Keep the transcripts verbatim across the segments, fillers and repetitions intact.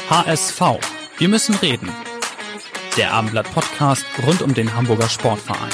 H S V. Wir müssen reden. Der Abendblatt-Podcast rund um den Hamburger Sportverein.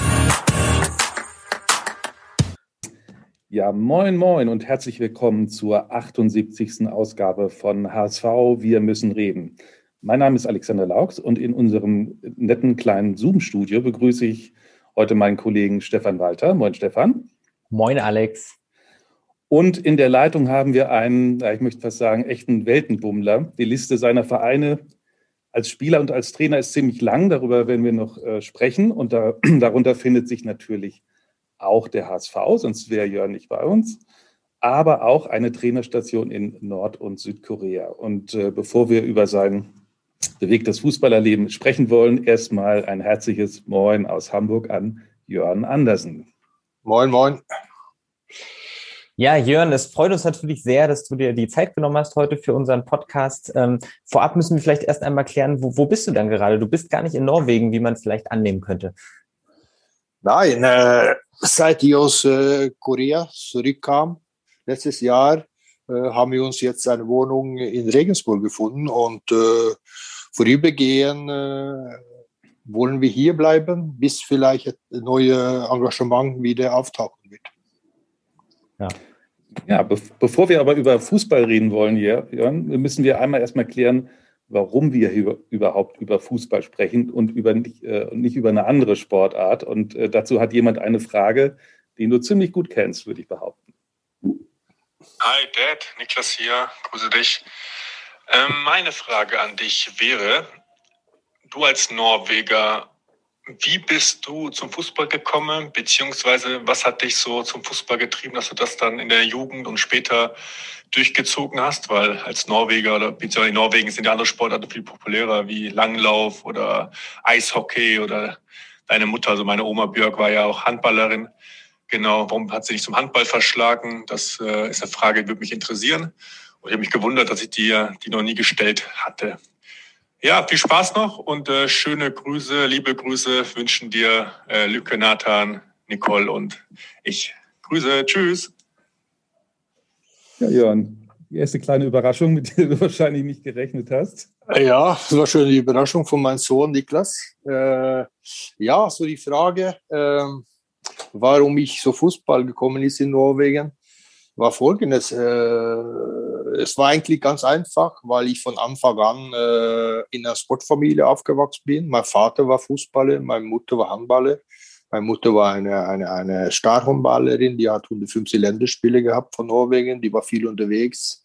Ja, moin moin und herzlich willkommen zur achtundsiebzigsten Ausgabe von H S V. Wir müssen reden. Mein Name ist Alexander Laux und in unserem netten kleinen Zoom-Studio begrüße ich heute meinen Kollegen Stefan Walter. Moin Stefan. Moin Alex. Und in der Leitung haben wir einen, ich möchte fast sagen, echten Weltenbummler. Die Liste seiner Vereine als Spieler und als Trainer ist ziemlich lang, darüber werden wir noch äh, sprechen. Und da, darunter findet sich natürlich auch der H S V, sonst wäre Jörn nicht bei uns, aber auch eine Trainerstation in Nord- und Südkorea. Und äh, bevor wir über sein bewegtes Fußballerleben sprechen wollen, erstmal ein herzliches Moin aus Hamburg an Jörn Andersen. Moin, moin. Ja, Jörn, es freut uns natürlich sehr, dass du dir die Zeit genommen hast heute für unseren Podcast. Ähm, vorab müssen wir vielleicht erst einmal klären, wo, wo bist du dann gerade? Du bist gar nicht in Norwegen, wie man es vielleicht annehmen könnte. Nein, äh, seit ich aus äh, Korea zurückkam, letztes Jahr, äh, haben wir uns jetzt eine Wohnung in Regensburg gefunden und äh, vorübergehend äh, wollen wir hier bleiben, bis vielleicht ein neues Engagement wieder auftauchen wird. Ja, ja be- bevor wir aber über Fußball reden wollen, Jörn, müssen wir einmal erstmal klären, warum wir hier überhaupt über Fußball sprechen und über nicht, äh, nicht über eine andere Sportart. Und äh, dazu hat jemand eine Frage, die du ziemlich gut kennst, würde ich behaupten. Hi Dad, Niklas hier, grüße dich. Ähm, meine Frage an dich wäre, du als Norweger, wie bist du zum Fußball gekommen, beziehungsweise was hat dich so zum Fußball getrieben, dass du das dann in der Jugend und später durchgezogen hast? Weil als Norweger oder beziehungsweise in Norwegen sind ja andere Sportarten viel populärer wie Langlauf oder Eishockey oder deine Mutter, also meine Oma Björk war ja auch Handballerin. Genau, warum hat sie dich zum Handball verschlagen? Das äh, ist eine Frage, die würde mich interessieren. Und ich habe mich gewundert, dass ich dir die noch nie gestellt hatte. Ja, viel Spaß noch und äh, schöne Grüße, liebe Grüße wünschen dir äh, Lücke, Nathan, Nicole und ich. Grüße, tschüss. Ja, Jörn, die erste kleine Überraschung, mit der du wahrscheinlich nicht gerechnet hast. Ja, das war schon die Überraschung von meinem Sohn Niklas. Äh, ja, so die Frage, äh, warum ich so Fußball gekommen ist in Norwegen, war folgendes. Äh, es war eigentlich ganz einfach, weil ich von Anfang an äh, in einer Sportfamilie aufgewachsen bin. Mein Vater war Fußballer, meine Mutter war Handballer. Meine Mutter war eine, eine, eine Starhandballerin, die hat hundertfünfzig Länderspiele gehabt von Norwegen, die war viel unterwegs.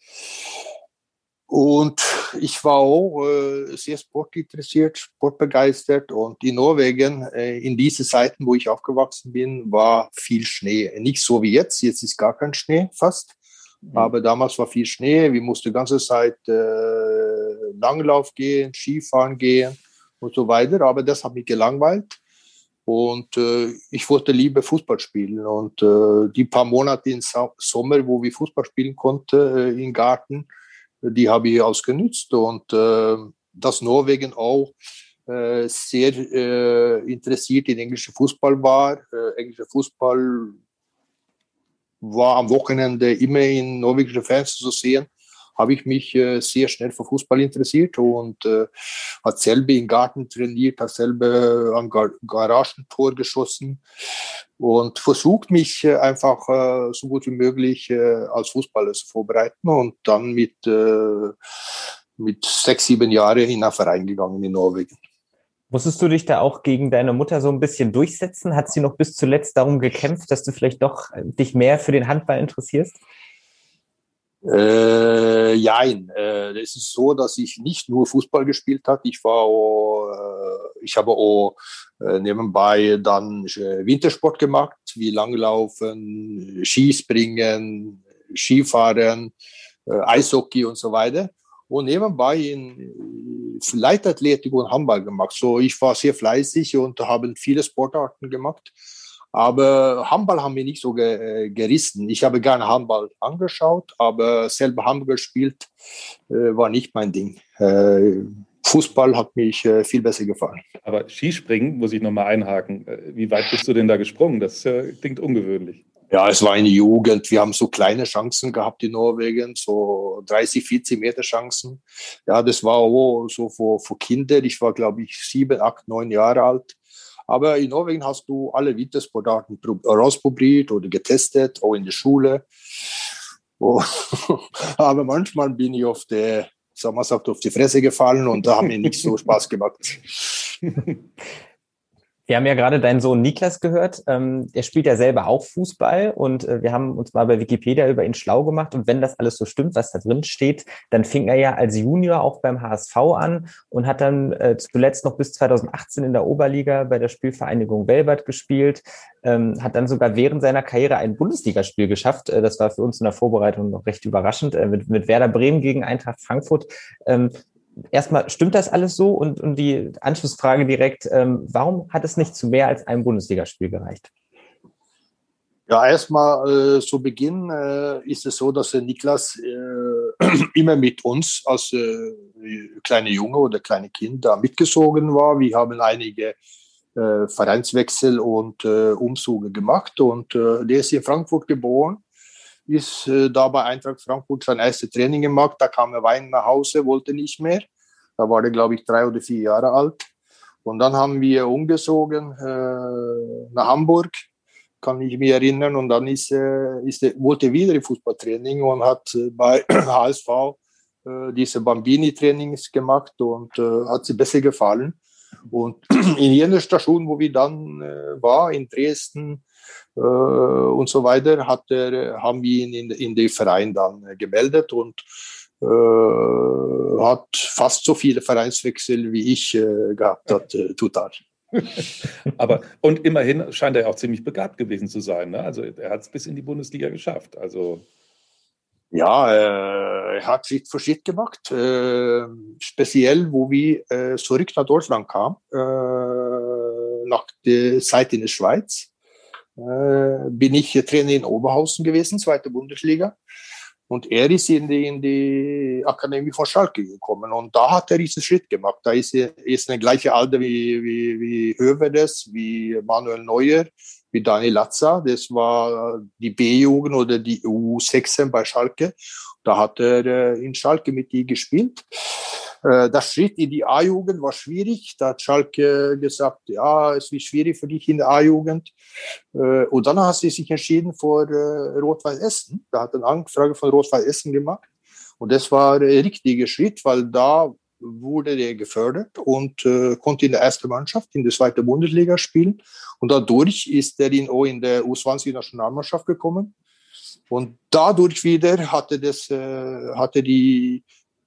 Und ich war auch äh, sehr sportinteressiert, sportbegeistert. Und in Norwegen, äh, in diesen Zeiten, wo ich aufgewachsen bin, war viel Schnee. Nicht so wie jetzt, jetzt ist gar kein Schnee fast. Mhm. Aber damals war viel Schnee. Wir mussten die ganze Zeit äh, Langlauf gehen, Skifahren gehen und so weiter. Aber das hat mich gelangweilt. Und äh, ich wollte lieber Fußball spielen. Und äh, die paar Monate im Sa- Sommer, wo wir Fußball spielen konnten äh, im Garten, die habe ich ausgenutzt. Und äh, dass Norwegen auch äh, sehr äh, interessiert in englischen Fußball war. Äh, englischer Fußball war am Wochenende immer in norwegischen Fans zu sehen. Habe ich mich äh, sehr schnell für Fußball interessiert und äh, hat selber im Garten trainiert, hat selber am Gar- Garagentor geschossen und versucht mich äh, einfach äh, so gut wie möglich äh, als Fußballer zu vorbereiten und dann mit, äh, mit sechs, sieben Jahren in einen Verein gegangen in Norwegen. Musstest du dich da auch gegen deine Mutter so ein bisschen durchsetzen? Hat sie noch bis zuletzt darum gekämpft, dass du vielleicht doch dich mehr für den Handball interessierst? Äh, nein, äh, es ist so, dass ich nicht nur Fußball gespielt habe. Ich war auch, äh, ich habe auch äh, nebenbei dann äh, Wintersport gemacht, wie Langlaufen, Skispringen, Skifahren, äh, Eishockey und so weiter. Und nebenbei in äh, Leichtathletik und Handball gemacht. So, ich war sehr fleißig und habe viele Sportarten gemacht. Aber Handball haben wir nicht so ge- gerissen. Ich habe gerne Handball angeschaut, aber selber Handball gespielt äh, war nicht mein Ding. Äh, Fußball hat mich äh, viel besser gefallen. Aber Skispringen muss ich nochmal einhaken. Wie weit bist du denn da gesprungen? Das äh, klingt ungewöhnlich. Ja, es war eine Jugend. Wir haben so kleine Chancen gehabt in Norwegen, so dreißig, vierzig Meter Chancen. Ja, das war auch so für, für Kinder. Ich war, glaube ich, sieben, acht, neun Jahre alt. Aber in Norwegen hast du alle Wintersportarten ausprobiert oder getestet, auch in der Schule. Oh. Aber manchmal bin ich auf der, sagen wir sagt, auf die Fresse gefallen und da haben mir nicht so Spaß gemacht. Wir haben ja gerade deinen Sohn Niklas gehört. Ähm, er spielt ja selber auch Fußball und äh, wir haben uns mal bei Wikipedia über ihn schlau gemacht. Und wenn das alles so stimmt, was da drin steht, dann fing er ja als Junior auch beim H S V an und hat dann äh, zuletzt noch bis zweitausendachtzehn in der Oberliga bei der Spielvereinigung Velbert gespielt, ähm, hat dann sogar während seiner Karriere ein Bundesligaspiel geschafft. Äh, das war für uns in der Vorbereitung noch recht überraschend, äh, mit, mit Werder Bremen gegen Eintracht Frankfurt. Ähm, Erstmal, stimmt das alles so? Und, und die Anschlussfrage direkt, ähm, warum hat es nicht zu mehr als einem Bundesligaspiel gereicht? Ja, erstmal äh, zu Beginn äh, ist es so, dass der Niklas äh, immer mit uns als äh, kleiner Junge oder kleine Kind da mitgezogen war. Wir haben einige äh, Vereinswechsel und äh, Umzüge gemacht und äh, der ist in Frankfurt geboren. Ist äh, da bei Eintracht Frankfurt sein erstes Training gemacht. Da kam er weinend nach Hause, wollte nicht mehr. Da war er, glaube ich, drei oder vier Jahre alt. Und dann haben wir umgezogen äh, nach Hamburg, kann ich mich erinnern. Und dann ist, äh, ist er, wollte er wieder im Fußballtraining und hat äh, bei H S V äh, diese Bambini-Trainings gemacht und äh, hat sie besser gefallen. Und in jener Station, wo wir dann äh, war, in Dresden, und so weiter, hat er, haben wir ihn in, in den Verein dann gemeldet und äh, hat fast so viele Vereinswechsel wie ich äh, gehabt hat, äh, total. Aber und immerhin scheint er auch ziemlich begabt gewesen zu sein. Ne? Also er hat es bis in die Bundesliga geschafft. Also ja, äh, er hat Schritt für Schritt gemacht. Äh, speziell, wo wir äh, zurück nach Deutschland kamen, äh, nach der Zeit in der Schweiz. Bin ich Trainer in Oberhausen gewesen, zweite Bundesliga. Und er ist in die, in die Akademie von Schalke gekommen. Und da hat er diesen Schritt gemacht. Da ist er ist eine gleiche Alter wie, wie, wie Hövedes, wie Manuel Neuer, wie Dani Latza. Das war die B-Jugend oder die U sechzehn bei Schalke. Da hat er in Schalke mit die gespielt. Das Schritt in die A-Jugend war schwierig. Da hat Schalke gesagt, ja, es wird schwierig für dich in der A-Jugend. Und dann hat sie sich entschieden für Rot-Weiß Essen. Da hat er eine Anfrage von Rot-Weiß Essen gemacht. Und das war der richtige Schritt, weil da wurde der gefördert und konnte in der ersten Mannschaft, in der zweiten Bundesliga spielen. Und dadurch ist er in, auch in der U zwanzig-Nationalmannschaft gekommen. Und dadurch wieder hatte, das, hatte die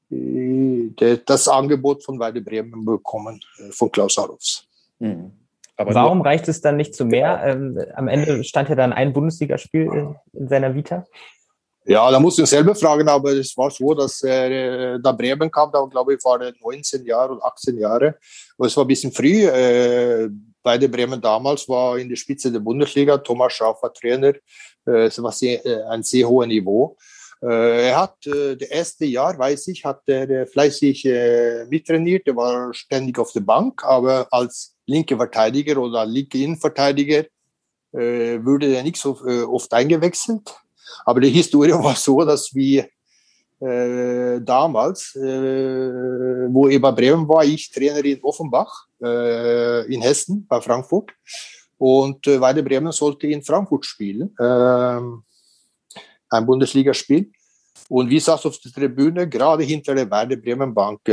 das Angebot von Werder Bremen bekommen, von Klaus Allofs. Mhm. Aber warum nur, reicht es dann nicht zu mehr? Ähm, am Ende stand ja dann ein Bundesligaspiel in, in seiner Vita. Ja, da musst du ihn selber fragen, aber es war so, dass er da Bremen kam, da glaube ich war er neunzehn Jahre und achtzehn Jahre. Und es war ein bisschen früh. Äh, Werder Bremen damals war in der Spitze der Bundesliga. Thomas Schaaf war Trainer. Äh, es war sehr, äh, ein sehr hohes Niveau. Er hat äh, das erste Jahr, weiß ich, hat er äh, fleißig äh, mittrainiert. Er war ständig auf der Bank, aber als linker Verteidiger oder linker Innenverteidiger äh, wurde er nicht so äh, oft eingewechselt. Aber die Historie war so, dass wir äh, damals, äh, wo er bei Bremen war, ich Trainer in Offenbach äh, in Hessen bei Frankfurt und äh, Werder Bremen sollte in Frankfurt spielen. Äh, ein Bundesligaspiel. Und wir saßen auf der Tribüne, gerade hinter der Werder Bremen Bank.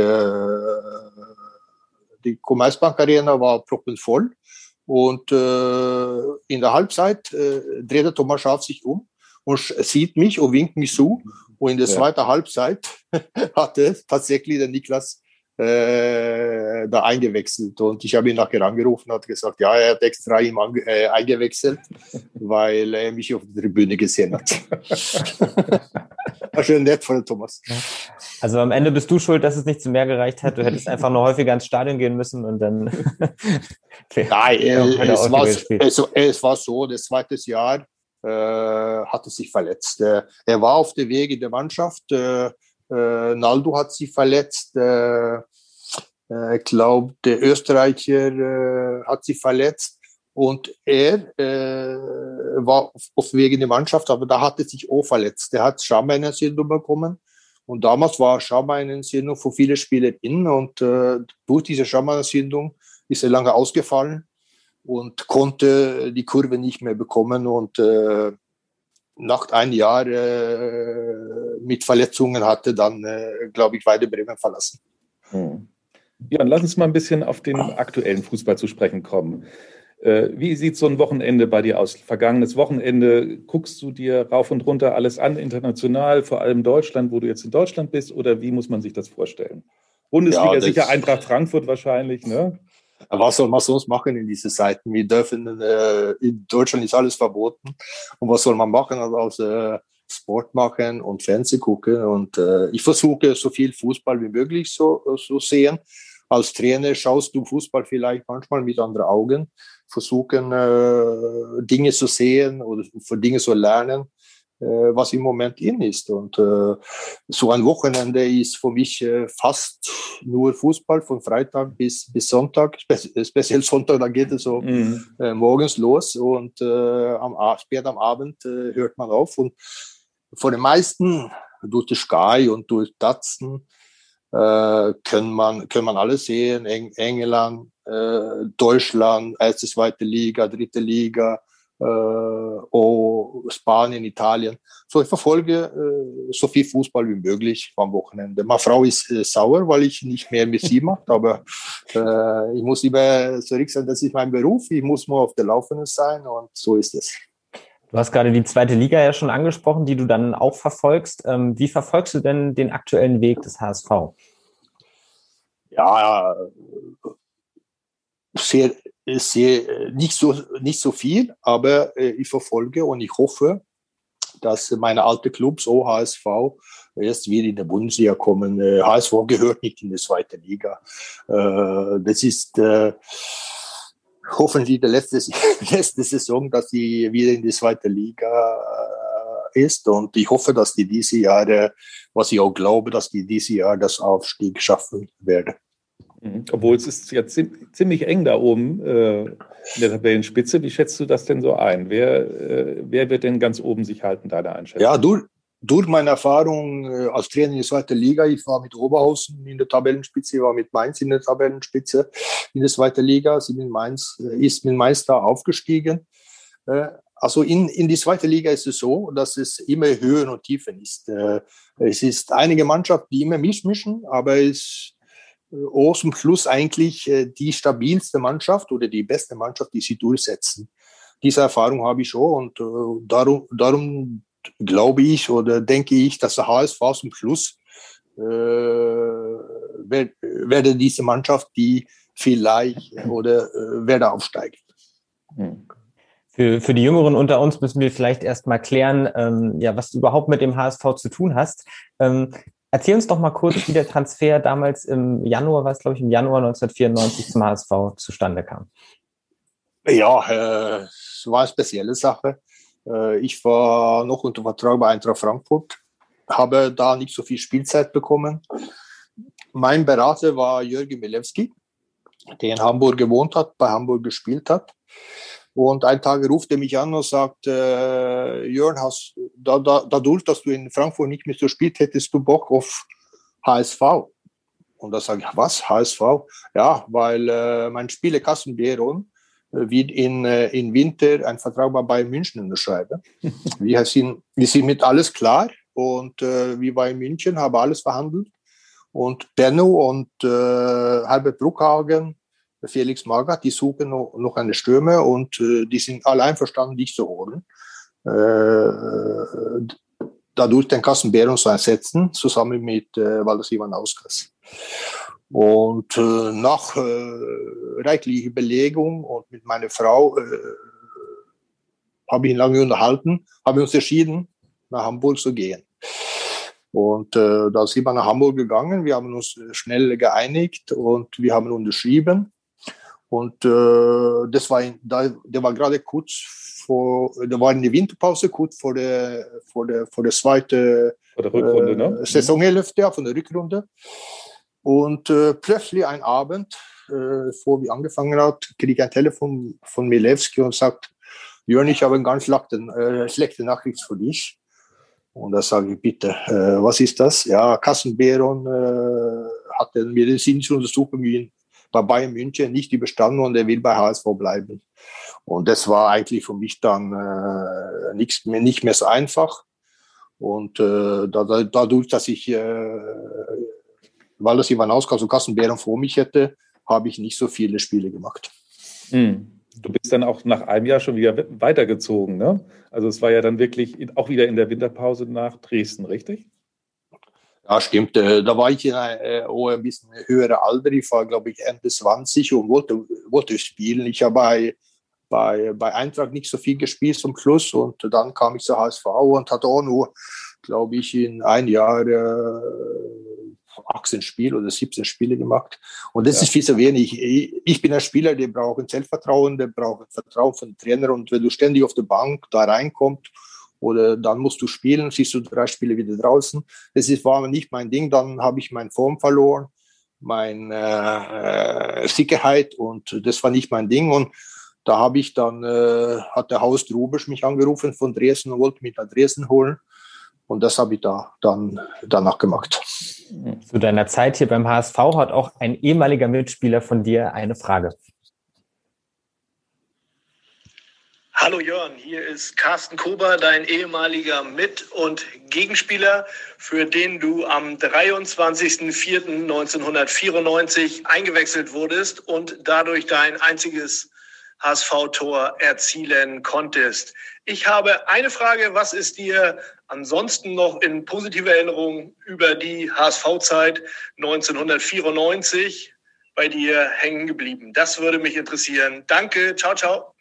Die Commerzbank Arena war proppenvoll. Und in der Halbzeit drehte Thomas Schaaf sich um und sieht mich und winkt mich zu. Und in der zweiten ja. Halbzeit hatte tatsächlich der Niklas äh, da eingewechselt. Und ich habe ihn nachher angerufen und hat gesagt, ja, er hat extra ihm ange- äh, eingewechselt, weil er mich auf der Tribüne gesehen hat. War schön nett von Thomas. Also am Ende bist du schuld, dass es nicht zu mehr gereicht hat. Du hättest einfach nur häufiger ins Stadion gehen müssen und dann... Nein, äh, es, war, es, es war so, das zweite Jahr äh, hat er sich verletzt. Äh, er war auf dem Weg in der Mannschaft. Äh, äh, Naldo hat sich verletzt. Äh, äh, ich glaube, der Österreicher äh, hat sich verletzt. Und er äh, war oft wegen der Mannschaft, aber da hatte sich auch verletzt. Der hat Schambein-Entzündung bekommen. Und damals war Schambein-Entzündung für viele Spieler in. Und äh, durch diese Schambein-Entzündung ist er lange ausgefallen und konnte die Kurve nicht mehr bekommen. Und äh, nach einem Jahr äh, mit Verletzungen hatte dann, äh, glaube ich, Werder Bremen verlassen. Hm. Ja, lass uns mal ein bisschen auf den aktuellen Fußball zu sprechen kommen. Äh, wie sieht so ein Wochenende bei dir aus? Vergangenes Wochenende, guckst du dir rauf und runter alles an, international, vor allem Deutschland, wo du jetzt in Deutschland bist, oder wie muss man sich das vorstellen? Bundesliga, ja, sicher Eintracht Frankfurt wahrscheinlich, ne? Was soll man sonst machen in diesen Zeiten? Wir dürfen, äh, in Deutschland ist alles verboten. Und was soll man machen? Also äh, Sport machen und Fernsehen gucken. Und äh, ich versuche, so viel Fußball wie möglich so, so sehen. Als Trainer schaust du Fußball vielleicht manchmal mit anderen Augen, versuchen äh, Dinge zu sehen oder für Dinge zu lernen, äh, was im Moment in ist. Und äh, so ein Wochenende ist für mich äh, fast nur Fußball von Freitag bis, bis Sonntag, Spe- speziell Sonntag, da geht es so mhm. äh, morgens los und äh, am, spät am Abend äh, hört man auf. Und von den meisten durch die Sky und durch Datsen Äh, können man können man alles sehen. Eng, England, äh, Deutschland, erste, zweite Liga, dritte Liga, äh, oh, Spanien, Italien. So, ich verfolge äh, so viel Fußball wie möglich am Wochenende. Meine Frau ist äh, sauer, weil ich nicht mehr mit sie mache, aber äh, ich muss immer zurück sagen, das ist mein Beruf. Ich muss nur auf der Laufenden sein und so ist es. Du hast gerade die zweite Liga ja schon angesprochen, die du dann auch verfolgst. Wie verfolgst du denn den aktuellen Weg des H S V? Ja, sehr, sehr, nicht so, nicht so viel, aber ich verfolge und ich hoffe, dass meine alten Clubs, so H S V, erst wieder in der Bundesliga kommen. H S V gehört nicht in die zweite Liga. Das ist hoffentlich die letzte, letzte Saison, dass sie wieder in die zweite Liga äh, ist. Und ich hoffe, dass die diese Jahre, was ich auch glaube, dass die diese Jahr das Aufstieg schaffen werden. Obwohl es ist ja ziemlich eng da oben äh, in der Tabellenspitze. Wie schätzt du das denn so ein? Wer, äh, wer wird denn ganz oben sich halten, deiner Einschätzung? Ja, durch, durch meine Erfahrung äh, als Trainer in der zweiten Liga, ich war mit Oberhausen in der Tabellenspitze, ich war mit Mainz in der Tabellenspitze in der zweiten Liga. Sie mit Mainz, äh, ist mit Mainz da aufgestiegen. Äh, also in, in die zweite Liga ist es so, dass es immer Höhen und Tiefen ist. Äh, es ist einige Mannschaften, die immer mischen, aber es auch zum Schluss eigentlich die stabilste Mannschaft oder die beste Mannschaft, die sie durchsetzen. Diese Erfahrung habe ich schon und äh, darum, darum glaube ich oder denke ich, dass der H S V zum Schluss äh, werde, werde diese Mannschaft, die vielleicht oder äh, werde aufsteigen. Für, für die Jüngeren unter uns müssen wir vielleicht erst mal klären, ähm, ja, was du überhaupt mit dem H S V zu tun hast. Ähm, Erzähl uns doch mal kurz, wie der Transfer damals im Januar, war es glaube ich im Januar neunzehnhundertvierundneunzig zum H S V zustande kam. Ja, äh, es war eine spezielle Sache. Äh, ich war noch unter Vertrag bei Eintracht Frankfurt, habe da nicht so viel Spielzeit bekommen. Mein Berater war Jürgen Milewski, der in Hamburg gewohnt hat, bei Hamburg gespielt hat. Und einen Tag ruft er mich an und sagt, äh, Jörn, hast, da, da, dadurch, dass du in Frankfurt nicht mehr so spielst, hättest du Bock auf H S V. Und da sage ich, was, H S V? Ja, weil äh, mein Spieler Carsten Behron äh, wird in, äh, in Winter einen Vertrag bei Bayern München unterschreiben. wir, sind, wir sind mit alles klar und äh, wir waren in München, haben alles verhandelt. Und Benno und äh, Herbert Bruckhagen, Felix Magath, die suchen noch, noch eine Stürmer und äh, die sind alle einverstanden, dich zu holen. Äh, dadurch den Carsten Behron zu ersetzen, zusammen mit äh, Valdas Ivanauskas. Und äh, nach äh, reichlicher Überlegung und mit meiner Frau äh, habe ich ihn lange unterhalten, haben wir uns entschieden, nach Hamburg zu gehen. Und äh, da sind wir nach Hamburg gegangen, wir haben uns schnell geeinigt und wir haben unterschrieben. Und äh, das war, in, da, der war gerade kurz vor, da war in der Winterpause, kurz vor der, vor der, vor der zweiten vor der Rückrunde, äh, ne? Saisonhälfte, ja, von der Rückrunde. Und äh, plötzlich ein Abend äh, vor wie angefangen hat, kriege ich ein Telefon von Milewski und sagt, Jörn, ich habe eine ganz schlechte, äh, schlechte Nachricht für dich. Und da sage ich, bitte, äh, was ist das? Ja, Carsten Beron äh, hat eine medizinische Untersuchung bei Bayern München nicht überstanden und er will bei H S V bleiben. Und das war eigentlich für mich dann äh, nichts mehr, nicht mehr so einfach. Und äh, da, da, dadurch, dass ich, äh, weil das Ivanauskas und Carsten Beron vor mich hätte, habe ich nicht so viele Spiele gemacht. Hm. Du bist dann auch nach einem Jahr schon wieder weitergezogen, ne? Also es war ja dann wirklich auch wieder in der Winterpause nach Dresden, richtig? Ja, stimmt. Da war ich in ein, oh, ein bisschen höherer Alter. Ich war, glaube ich, Ende zwanzig und wollte, wollte spielen. Ich habe bei, bei, bei Eintracht nicht so viel gespielt zum Schluss und dann kam ich zur H S V und hatte auch nur, glaube ich, in ein Jahr äh, achtzehn Spiele oder siebzehn Spiele gemacht. Und das ja. ist viel zu wenig. Ich, ich bin ein Spieler, der braucht ein Selbstvertrauen, der braucht ein Vertrauen von dem Trainer. Und wenn du ständig auf der Bank da reinkommst oder dann musst du spielen, siehst du drei Spiele wieder draußen. Das ist, war nicht mein Ding. Dann habe ich meine Form verloren, meine äh, Sicherheit und das war nicht mein Ding. Und da habe ich dann, äh, hat der Horst Rubisch mich angerufen von Dresden und wollte mich nach Dresden holen. Und das habe ich da dann danach gemacht. Zu deiner Zeit hier beim H S V hat auch ein ehemaliger Mitspieler von dir eine Frage. Hallo Jörn, hier ist Carsten Kober, dein ehemaliger Mit- und Gegenspieler, für den du am dreiundzwanzigsten vierten neunzehnhundertvierundneunzig eingewechselt wurdest und dadurch dein einziges H S V-Tor erzielen konntest. Ich habe eine Frage, was ist dir ansonsten noch in positiver Erinnerung über die H S V-Zeit neunzehnhundertvierundneunzig bei dir hängen geblieben? Das würde mich interessieren. Danke, ciao, ciao.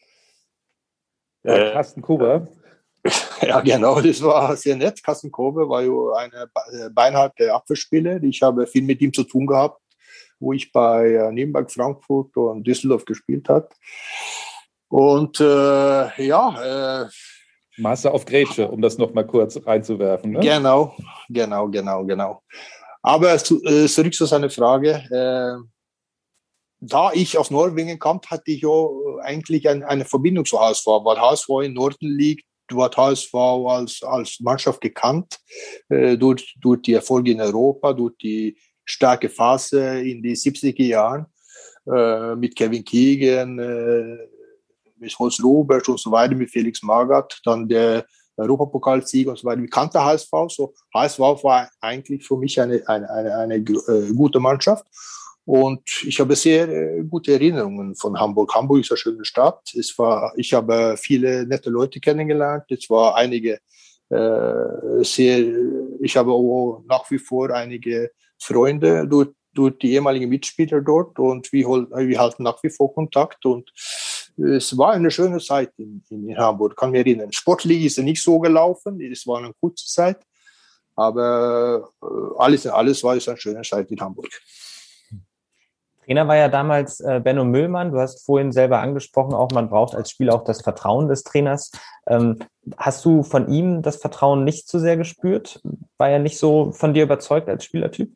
Ja, Carsten Kober. Ja, genau, das war sehr nett. Carsten Kober war ja eine beinharte Abwehrspieler. Ich habe viel mit ihm zu tun gehabt, wo ich bei Nürnberg, Frankfurt und Düsseldorf gespielt habe. Und äh, ja. Äh, Master auf Grätsche, um das noch mal kurz reinzuwerfen. Ne? Genau, genau, genau, genau. Aber zu, äh, zurück zu seiner Frage. Äh, da ich aus Norwegen kam, hatte ich ja eigentlich ein, eine Verbindung zu H S V, weil H S V im Norden liegt. Du hast H S V als, als Mannschaft gekannt, äh, durch, durch die Erfolge in Europa, durch die starke Phase in den siebziger Jahren äh, mit Kevin Keegan, äh, mit Horst Rubisch und so weiter, mit Felix Magath, dann der Europapokalsieg und so weiter. Ich kannte H S V, so H S V war eigentlich für mich eine, eine, eine, eine äh, gute Mannschaft und ich habe sehr äh, gute Erinnerungen von Hamburg. Hamburg ist eine schöne Stadt. Es war, ich habe viele nette Leute kennengelernt. Es war einige äh, sehr, ich habe auch nach wie vor einige Freunde durch, durch die ehemaligen Mitspieler dort und wir, wir halten nach wie vor Kontakt und es war eine schöne Zeit in, in Hamburg, kann mich erinnern. Sportlich ist es nicht so gelaufen, es war eine kurze Zeit, aber alles in alles war es eine schöne Zeit in Hamburg. Trainer war ja damals äh, Benno Müllmann. Du hast vorhin selber angesprochen, auch man braucht als Spieler auch das Vertrauen des Trainers. Ähm, hast du von ihm das Vertrauen nicht so sehr gespürt? War er nicht so von dir überzeugt als Spielertyp?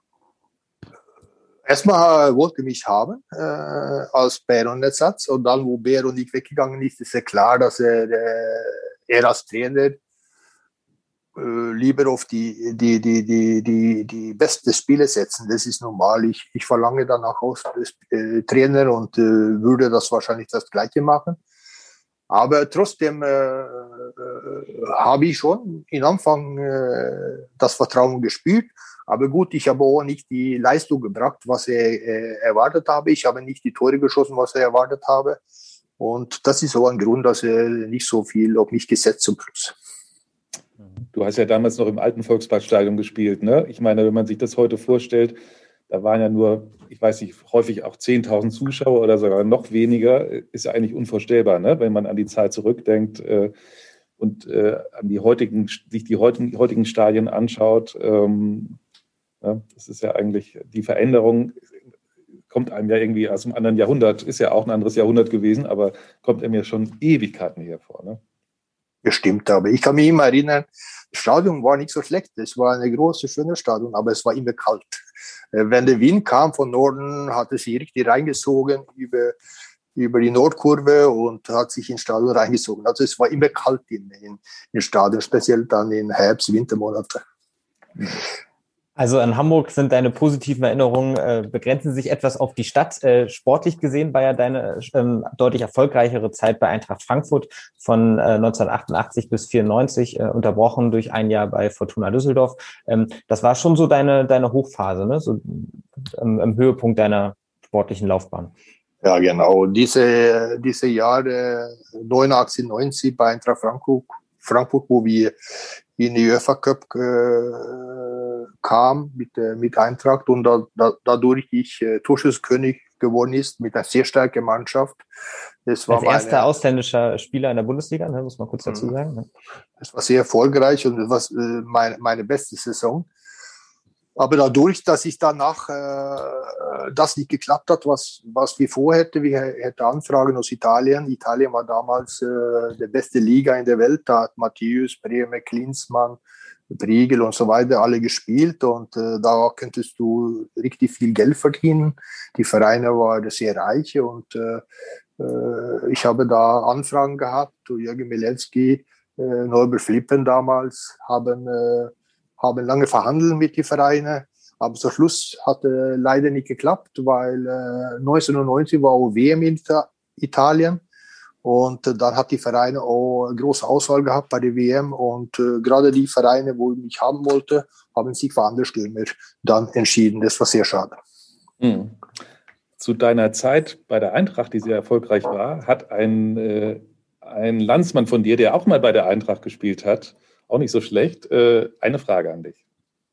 Erstmal wollte er mich haben äh, als Beron-Ersatz und dann, wo Beron nicht weggegangen ist, ist ja klar, dass er, äh, er als Trainer äh, lieber auf die, die, die, die, die, die besten Spiele setzen. Das ist normal. Ich, ich verlange danach aus als äh, Trainer und äh, würde das wahrscheinlich das Gleiche machen. Aber trotzdem äh, äh, habe ich schon im Anfang äh, das Vertrauen gespürt. Aber gut, ich habe auch nicht die Leistung gebracht, was er äh, erwartet habe. Ich habe nicht die Tore geschossen, was er erwartet habe. Und das ist so ein Grund, dass er nicht so viel auf mich gesetzt zum Schluss. Du hast ja damals noch im alten Volksparkstadion gespielt, ne? Ich meine, wenn man sich das heute vorstellt, da waren ja nur, ich weiß nicht, häufig auch zehntausend Zuschauer oder sogar noch weniger. Ist ja eigentlich unvorstellbar, ne? Wenn man an die Zeit zurückdenkt äh, und äh, an die heutigen, sich die heutigen, heutigen Stadien anschaut. Ähm, Ja, das ist ja eigentlich, die Veränderung kommt einem ja irgendwie aus einem anderen Jahrhundert, ist ja auch ein anderes Jahrhundert gewesen, aber kommt einem ja schon Ewigkeiten hervor. Ne? Bestimmt, aber ich kann mich immer erinnern, das Stadion war nicht so schlecht. Es war eine große, schöne Stadion, aber es war immer kalt. Wenn der Wind kam von Norden, hat es sich richtig reingezogen über, über die Nordkurve und hat sich ins Stadion reingezogen. Also es war immer kalt in, in, im Stadion, speziell dann in Herbst-, Wintermonate. Also in Hamburg sind deine positiven Erinnerungen, äh, begrenzen sich etwas auf die Stadt. Äh, sportlich gesehen war ja deine ähm, deutlich erfolgreichere Zeit bei Eintracht Frankfurt von äh, neunzehnhundertachtundachtzig bis vierundneunzig, äh, unterbrochen durch ein Jahr bei Fortuna Düsseldorf. Ähm, das war schon so deine, deine Hochphase, ne? So ähm, im Höhepunkt deiner sportlichen Laufbahn. Ja, genau. Diese, diese Jahre neunundachtzig, neunzig bei Eintracht Frankfurt, Frankfurt, wo wir in die UEFA Cup äh, kam mit, äh, mit Eintracht und da, da, dadurch ich äh, Torschützenkönig geworden ist mit einer sehr starken Mannschaft. Das war Als erster meine, ausländischer Spieler in der Bundesliga, ne, muss man kurz dazu sagen. Ne? Das war sehr erfolgreich und das war äh, meine, meine beste Saison. Aber dadurch, dass ich danach äh, das nicht geklappt hat, was, was wir vorhätten, wir hätten Anfragen aus Italien. Italien war damals äh, die beste Liga in der Welt. Da hat Matthäus, Bremer, Klinsmann, Briegel und so weiter alle gespielt. Und äh, da könntest du richtig viel Geld verdienen. Die Vereine waren sehr reich. Und äh, äh, ich habe da Anfragen gehabt. Jürgen Milewski, äh, Norbert Flippen damals haben... Äh, haben lange verhandelt mit den Vereinen, aber zum Schluss hat äh, leider nicht geklappt, weil äh, neunzehnhundertneunzig war auch W M in Italien und äh, dann hat die Vereine auch eine große Auswahl gehabt bei der W M und äh, gerade die Vereine, wo ich mich haben wollte, haben sich für andere Stürmer dann entschieden. Das war sehr schade. Hm. Zu deiner Zeit bei der Eintracht, die sehr erfolgreich war, hat ein, äh, ein Landsmann von dir, der auch mal bei der Eintracht gespielt hat, auch nicht so schlecht. Äh, eine Frage an dich.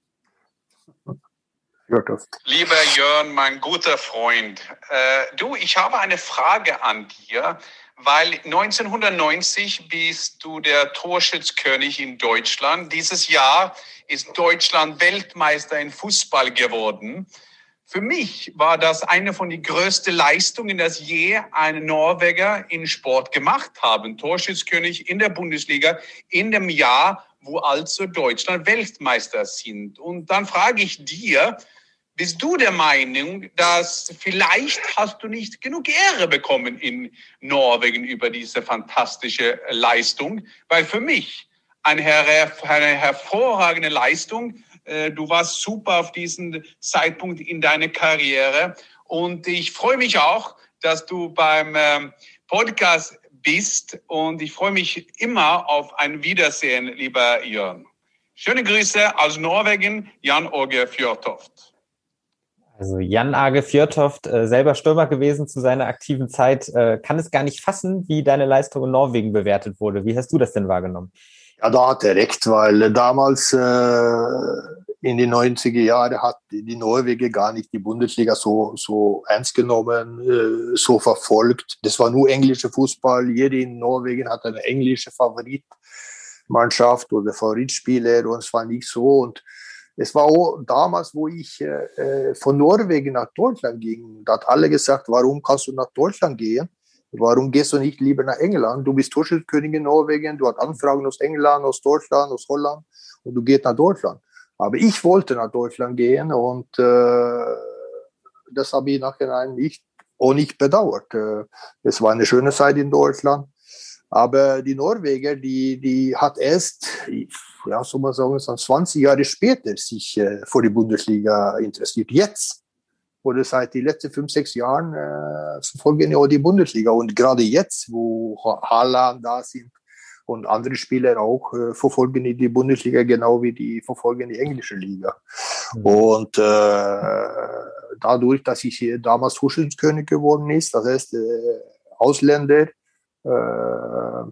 Lieber Jörn, mein guter Freund, äh, du, ich habe eine Frage an dir, weil neunzehnhundertneunzig bist du der Torschützkönig in Deutschland. Dieses Jahr ist Deutschland Weltmeister in Fußball geworden. Für mich war das eine von den größten Leistungen, das je ein Norweger in Sport gemacht haben. Torschützkönig in der Bundesliga in dem Jahr, wo also Deutschland Weltmeister sind. Und dann frage ich dir, bist du der Meinung, dass vielleicht hast du nicht genug Ehre bekommen in Norwegen über diese fantastische Leistung? Weil für mich eine, her- eine hervorragende Leistung. Du warst super auf diesen Zeitpunkt in deiner Karriere und ich freue mich auch, dass du beim Podcast bist und ich freue mich immer auf ein Wiedersehen, lieber Jörn. Schöne Grüße aus Norwegen, Jan Åge Fjørtoft. Also Jan Åge Fjørtoft, äh, selber Stürmer gewesen zu seiner aktiven Zeit, äh, kann es gar nicht fassen, wie deine Leistung in Norwegen bewertet wurde. Wie hast du das denn wahrgenommen? Ja, da hat er recht, weil damals äh, in den neunziger Jahren hat die Norweger gar nicht die Bundesliga so, so ernst genommen, äh, so verfolgt. Das war nur englischer Fußball. Jeder in Norwegen hat eine englische Favoritmannschaft oder Favoritspieler und es war nicht so. Und es war auch damals, wo ich äh, von Norwegen nach Deutschland ging. Da hat alle gesagt, warum kannst du nach Deutschland gehen? Warum gehst du nicht lieber nach England? Du bist Torschützenkönig in Norwegen, du hast Anfragen aus England, aus Deutschland, aus Holland und du gehst nach Deutschland. Aber ich wollte nach Deutschland gehen und äh, das habe ich nachher nicht, auch nicht bedauert. Es war eine schöne Zeit in Deutschland. Aber die Norweger, die, die hat erst, ja, soll man sagen, zwanzig Jahre später sich äh, für die Bundesliga interessiert. Jetzt, oder seit den letzten fünf, sechs Jahren, äh, verfolgen ja auch die Bundesliga. Und gerade jetzt, wo Haaland da sind und andere Spieler auch, äh, verfolgen die, die Bundesliga genau wie die verfolgen die englische Liga. Mhm. Und äh, dadurch, dass ich hier damals Torschützenkönig geworden ist, das heißt, äh, Ausländer, äh,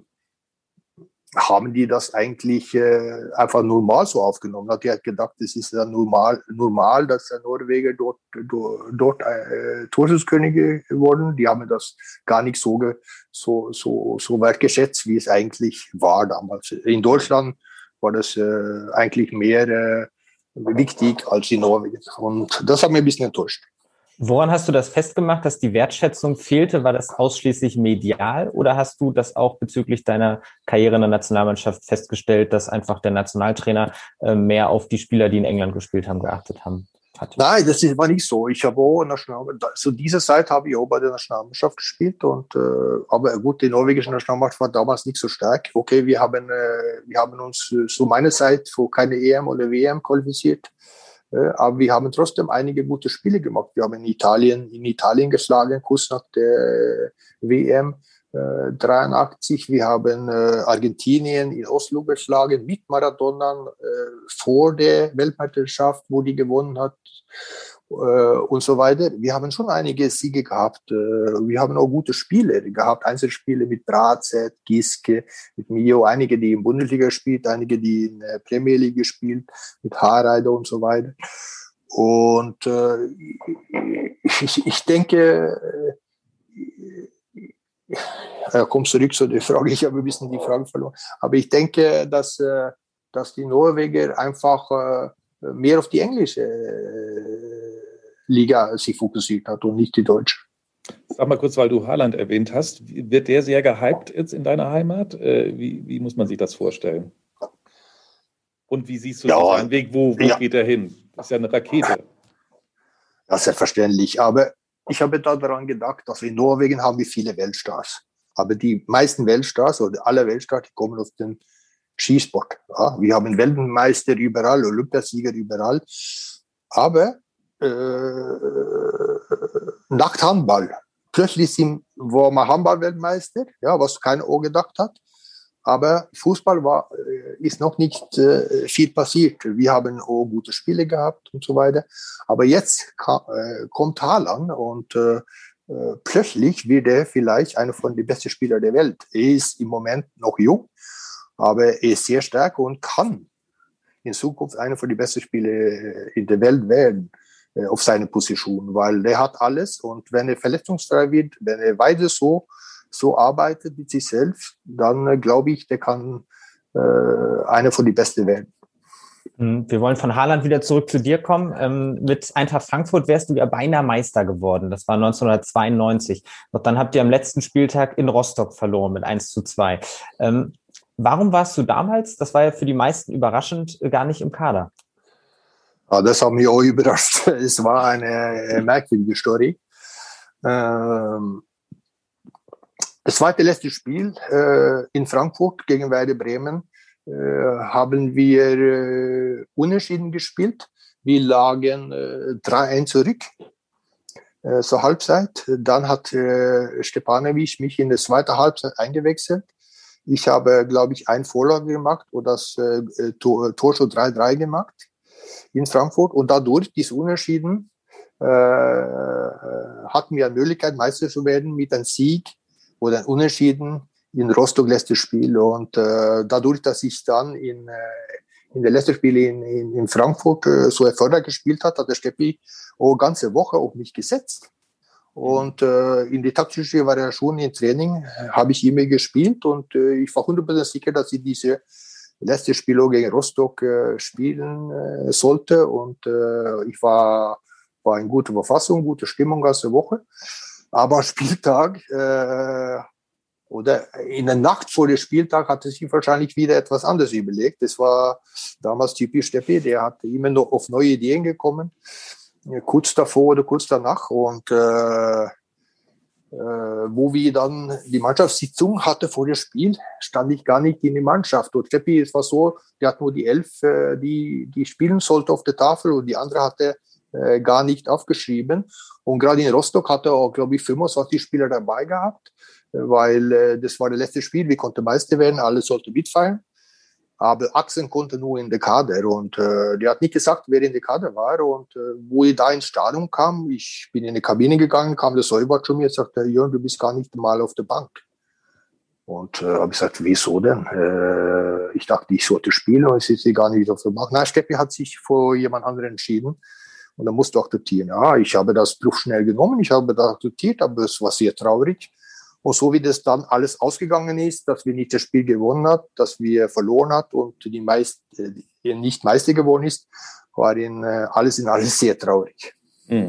haben die das eigentlich äh, einfach normal so aufgenommen. Hat die halt gedacht, es ist ja normal, normal, dass der Norweger dort, dort, dort äh, Torschützenkönige geworden. Die haben das gar nicht so, so, so, so wertgeschätzt, wie es eigentlich war damals. In Deutschland war das äh, eigentlich mehr äh, wichtig als in Norwegen. Und das hat mich ein bisschen enttäuscht. Woran hast du das festgemacht, dass die Wertschätzung fehlte? War das ausschließlich medial oder hast du das auch bezüglich deiner Karriere in der Nationalmannschaft festgestellt, dass einfach der Nationaltrainer äh, mehr auf die Spieler, die in England gespielt haben, geachtet haben? Hat? Nein, das war nicht so. Ich habe auch National, zu dieser Zeit habe ich auch bei der Nationalmannschaft gespielt und äh, aber gut, die norwegische Nationalmannschaft war damals nicht so stark. Okay, wir haben äh, wir haben uns äh, zu meiner Zeit für keine E M oder W M qualifiziert. Aber wir haben trotzdem einige gute Spiele gemacht. Wir haben in Italien, in Italien geschlagen, kurz nach der W M äh, dreiundachtzig. Wir haben äh, Argentinien in Oslo geschlagen mit Maradona äh, vor der Weltmeisterschaft, wo die gewonnen hat äh, und so weiter. Wir haben schon einige Siege gehabt. Äh, wir haben auch gute Spiele gehabt, Einzelspiele mit Brazet, Giske, mit Mio, einige, die in Bundesliga spielt, einige, die in der Premier League gespielt, mit Hareide und so weiter. Und äh, ich, ich denke, äh, komm zurück zu der Frage, ich habe ein bisschen die Frage verloren, aber ich denke, dass, äh, dass die Norweger einfach äh, mehr auf die englische äh, Liga sich fokussiert hat und nicht die deutsche. Sag mal kurz, weil du Haaland erwähnt hast, wird der sehr gehypt jetzt in deiner Heimat? Äh, wie, wie muss man sich das vorstellen? Und wie siehst du ja, seinen Weg? Wo, wo ja. geht er hin? Das ist ja eine Rakete. Ja, selbstverständlich. Aber ich habe da daran gedacht, dass in Norwegen haben wir viele Weltstars. Aber die meisten Weltstars oder alle Weltstars, die kommen aus dem Skisport. Ja, wir haben Weltmeister überall, Olympiasieger überall. Aber äh, nach Handball, plötzlich sind, war man Handball-Weltmeister, ja, was keiner auch gedacht hat. Aber Fußball war, ist noch nicht äh, viel passiert. Wir haben auch gute Spiele gehabt und so weiter. Aber jetzt kam, äh, kommt Haaland und äh, äh, plötzlich wird er vielleicht einer von den besten Spielern der Welt. Er ist im Moment noch jung, aber er ist sehr stark und kann in Zukunft einer von den besten Spieler in der Welt werden äh, auf seine Position, weil er hat alles und wenn er verletzungsfrei wird, wenn er weiter so so arbeitet mit sich selbst, dann äh, glaube ich, der kann äh, einer von den Besten werden. Wir wollen von Haaland wieder zurück zu dir kommen. Ähm, mit Eintracht Frankfurt wärst du ja beinahe Meister geworden. Das war neunzehnhundertzweiundneunzig. Doch dann habt ihr am letzten Spieltag in Rostock verloren mit eins zu zwei. Ähm, warum warst du damals, das war ja für die meisten überraschend, gar nicht im Kader? Ja, das hat mich auch überrascht. Es war eine merkwürdige Story. Ähm, Das zweite letzte Spiel äh, in Frankfurt gegen Werder Bremen äh, haben wir äh, unentschieden gespielt. Wir lagen äh, drei eins zurück äh, zur Halbzeit. Dann hat äh, Stepanovic mich in der zweiten Halbzeit eingewechselt. Ich habe, glaube ich, eine Vorlage gemacht und das äh, Tor, Tor schon drei drei gemacht in Frankfurt. Und dadurch, dieses Unentschieden, äh, hatten wir eine Möglichkeit, Meister zu werden mit einem Sieg oder ein Unentschieden in Rostock letztes Spiel. Und äh, dadurch, dass ich dann in, äh, in der letzten Spiel in, in, in Frankfurt äh, so erfolgreich gespielt hat, hat der Steppi auch ganze Woche auf mich gesetzt. Und äh, in die taktische Variation im Training äh, habe ich immer gespielt und äh, ich war hundert Prozent sicher, dass ich diese letzte Spiel auch gegen Rostock äh, spielen äh, sollte. Und äh, ich war, war in guter Verfassung, gute Stimmung ganze Woche. Aber am Spieltag äh, oder in der Nacht vor dem Spieltag hatte sich wahrscheinlich wieder etwas anderes überlegt. Das war damals typisch Steffi, der hat immer noch auf neue Ideen gekommen, kurz davor oder kurz danach. Und äh, äh, wo wir dann die Mannschaftssitzung hatte vor dem Spiel, stand ich gar nicht in der Mannschaft. Und Steffi, es war so, der hat nur die elf, äh, die, die spielen sollte auf der Tafel und die andere hatte äh, gar nicht aufgeschrieben. Und gerade in Rostock hatte er auch, glaube ich, fünfundzwanzig Spieler dabei gehabt, weil äh, das war das letzte Spiel. Wir konnten Meister werden, alle sollten mitfeiern. Aber Axel konnte nur in der Kader und äh, der hat nicht gesagt, wer in der Kader war. Und äh, wo ich da ins Stadion kam, ich bin in die Kabine gegangen, kam der Säubert zu mir und sagte, Jörn, du bist gar nicht mal auf der Bank. Und äh, habe ich gesagt, wieso denn? Äh, ich dachte, ich sollte spielen und ich sitze gar nicht auf der Bank. Nein, Steppi hat sich für jemand anderen entschieden. Und dann musst du akzeptieren. Ja, ich habe das Bruch schnell genommen, ich habe das akzeptiert, aber es war sehr traurig. Und so wie das dann alles ausgegangen ist, dass wir nicht das Spiel gewonnen haben, dass wir verloren haben und die meist, äh, nicht Meister geworden ist, war in, äh, alles in alles sehr traurig. Mhm.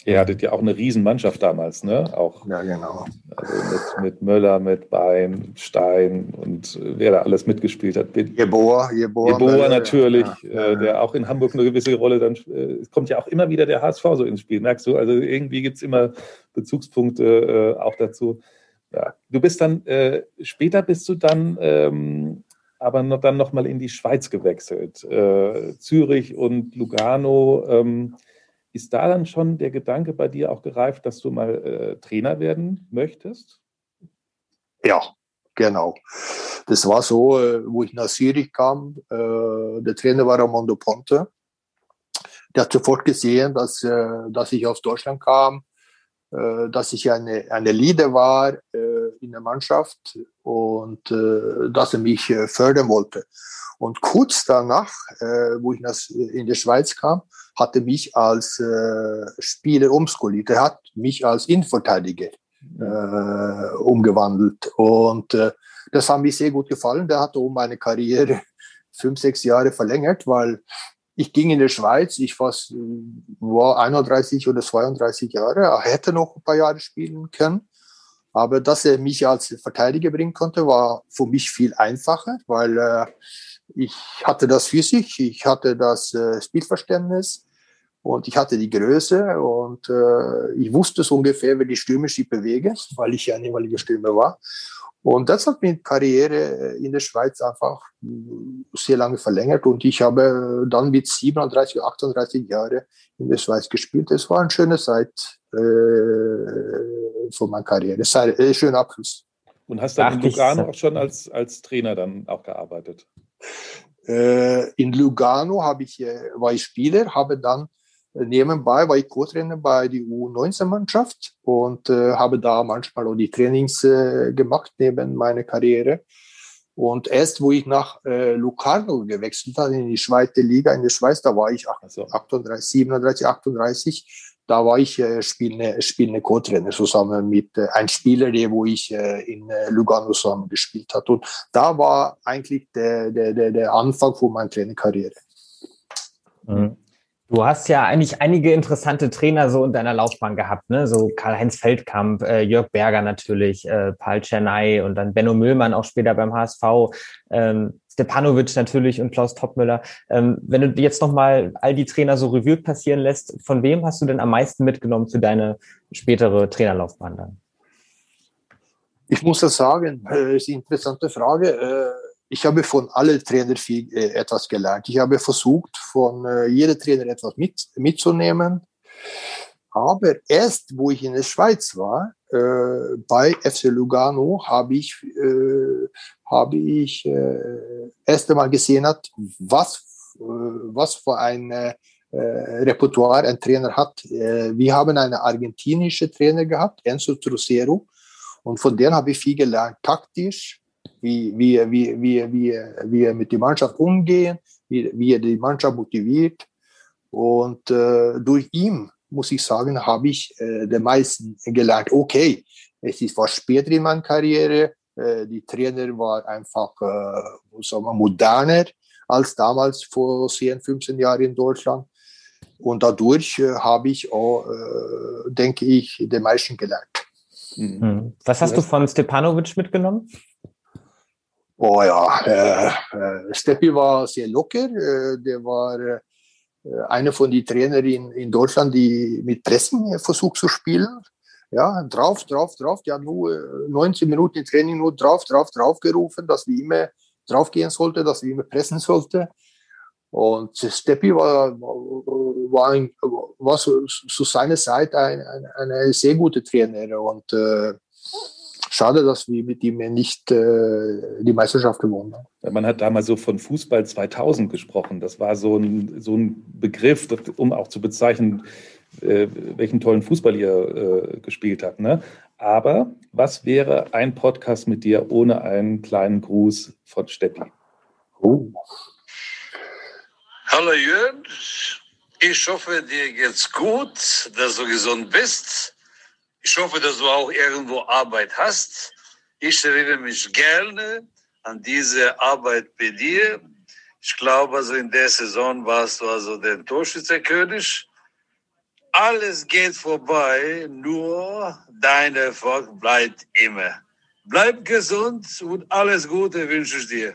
Ihr hattet ja auch eine Riesenmannschaft damals, ne? Auch, ja, genau. Also mit, mit Möller, mit Bein, Stein und wer da alles mitgespielt hat. Jeboa, Jeboa, Jeboa Möller, natürlich, ja, äh, ja. der auch in Hamburg eine gewisse Rolle dann, äh, es kommt ja auch immer wieder der H S V so ins Spiel, merkst du? Also irgendwie gibt es immer Bezugspunkte äh, auch dazu. Ja. Du bist dann, äh, später bist du dann ähm, aber noch, dann nochmal in die Schweiz gewechselt. Äh, Zürich und Lugano. Ähm, ist da dann schon der Gedanke bei dir auch gereift, dass du mal äh, Trainer werden möchtest? Ja, genau. Das war so, äh, wo ich nach Zürich kam. Äh, der Trainer war Armando Ponte. Der hat sofort gesehen, dass, äh, dass ich aus Deutschland kam, äh, dass ich eine, eine Leader war äh, in der Mannschaft und äh, dass er mich äh, fördern wollte. Und kurz danach, äh, wo ich nach, in die Schweiz kam, hat er mich als äh, Spieler umskoliert. Er hat mich als Innenverteidiger äh, umgewandelt. Und äh, das hat mir sehr gut gefallen. Der hat um meine Karriere fünf, sechs Jahre verlängert, weil ich ging in die Schweiz, ich fast, war einunddreißig oder zweiunddreißig Jahre, hätte noch ein paar Jahre spielen können. Aber dass er mich als Verteidiger bringen konnte, war für mich viel einfacher, weil äh, ich hatte das Physik, ich hatte das äh, Spielverständnis und ich hatte die Größe und äh, ich wusste so ungefähr, wie die Stürmer sich bewegen, weil ich ja ein ehemaliger Stürmer war. Und das hat meine Karriere in der Schweiz einfach sehr lange verlängert und ich habe dann mit siebenunddreißig, achtunddreißig Jahren in der Schweiz gespielt. Es war eine schöne Zeit äh, von meiner Karriere. Es war ein schöner Abschluss. Und hast dann in Lugano auch schon als, als Trainer dann auch gearbeitet? Äh, in Lugano habe ich, war ich Spieler, habe dann nebenbei war ich Co-Trainer bei der U neunzehn-Mannschaft und äh, habe da manchmal auch die Trainings äh, gemacht neben meiner Karriere. Und erst, wo ich nach äh, Locarno gewechselt habe, in die zweite Liga in der Schweiz, da war ich achtunddreißig, siebenunddreißig, achtunddreißig, da war ich äh, spielende, spielende Co-Trainer zusammen mit äh, einem Spieler, der, wo ich äh, in äh, Lugano zusammen gespielt habe. Und da war eigentlich der, der, der, der Anfang von meiner Trainerkarriere. Mhm. Du hast ja eigentlich einige interessante Trainer so in deiner Laufbahn gehabt, ne? So Karl-Heinz Feldkamp, äh, Jörg Berger natürlich, äh, Paul Czernay und dann Benno Müllmann auch später beim H S V, ähm, Stepanovic natürlich und Klaus Toppmöller. Ähm, wenn du jetzt nochmal all die Trainer so Revue passieren lässt, von wem hast du denn am meisten mitgenommen für deine spätere Trainerlaufbahn dann? Ich muss das sagen, äh, ist eine interessante Frage. Äh, Ich habe von allen Trainern viel, äh, etwas gelernt. Ich habe versucht, von äh, jedem Trainer etwas mit, mitzunehmen. Aber erst, wo ich in der Schweiz war, äh, bei F C Lugano, habe ich, äh, habe ich äh, erst einmal gesehen, hat, was, äh, was für ein äh, Repertoire ein Trainer hat. Äh, wir haben einen argentinischen Trainer gehabt, Enzo Trucero, und von dem habe ich viel gelernt, taktisch, wie, wie, wie, wie, wie, wie er mit der Mannschaft umgehen, wie, wie er die Mannschaft motiviert. Und äh, durch ihn, muss ich sagen, habe ich äh, den meisten gelernt. Okay, es ist was später in meiner Karriere. Äh, die Trainer war einfach äh, sagen wir, moderner als damals vor zehn, fünfzehn Jahren in Deutschland. Und dadurch äh, habe ich auch, äh, denke ich, den meisten gelernt. Mhm. Was hast du von Stepanovic mitgenommen? Oh ja, äh, äh, Steppi war sehr locker. Äh, der war äh, einer von den Trainern in, in Deutschland, die mit Pressing versucht zu spielen. Ja, drauf, drauf, drauf. Die hat nur äh, neunzehn Minuten im Training nur drauf, drauf, drauf gerufen, dass wir immer drauf gehen sollten, dass wir immer pressen sollten. Und Steppi war, war, ein, war zu, zu seiner Zeit ein, ein, ein sehr guter Trainer. Und äh, schade, dass wir mit ihm nicht äh, die Meisterschaft gewonnen haben. Man hat damals so von Fußball zweitausend gesprochen. Das war so ein, so ein Begriff, um auch zu bezeichnen, äh, welchen tollen Fußball ihr äh, gespielt habt. Ne? Aber was wäre ein Podcast mit dir ohne einen kleinen Gruß von Steppi? Oh. Hallo Jürgen, ich hoffe, dir geht's gut, dass du gesund bist. Ich hoffe, dass du auch irgendwo Arbeit hast. Ich erinnere mich gerne an diese Arbeit bei dir. Ich glaube, also in der Saison warst du also der Torschützenkönig. alles geht vorbei, nur dein Erfolg bleibt immer. Bleib gesund und alles Gute wünsche ich dir.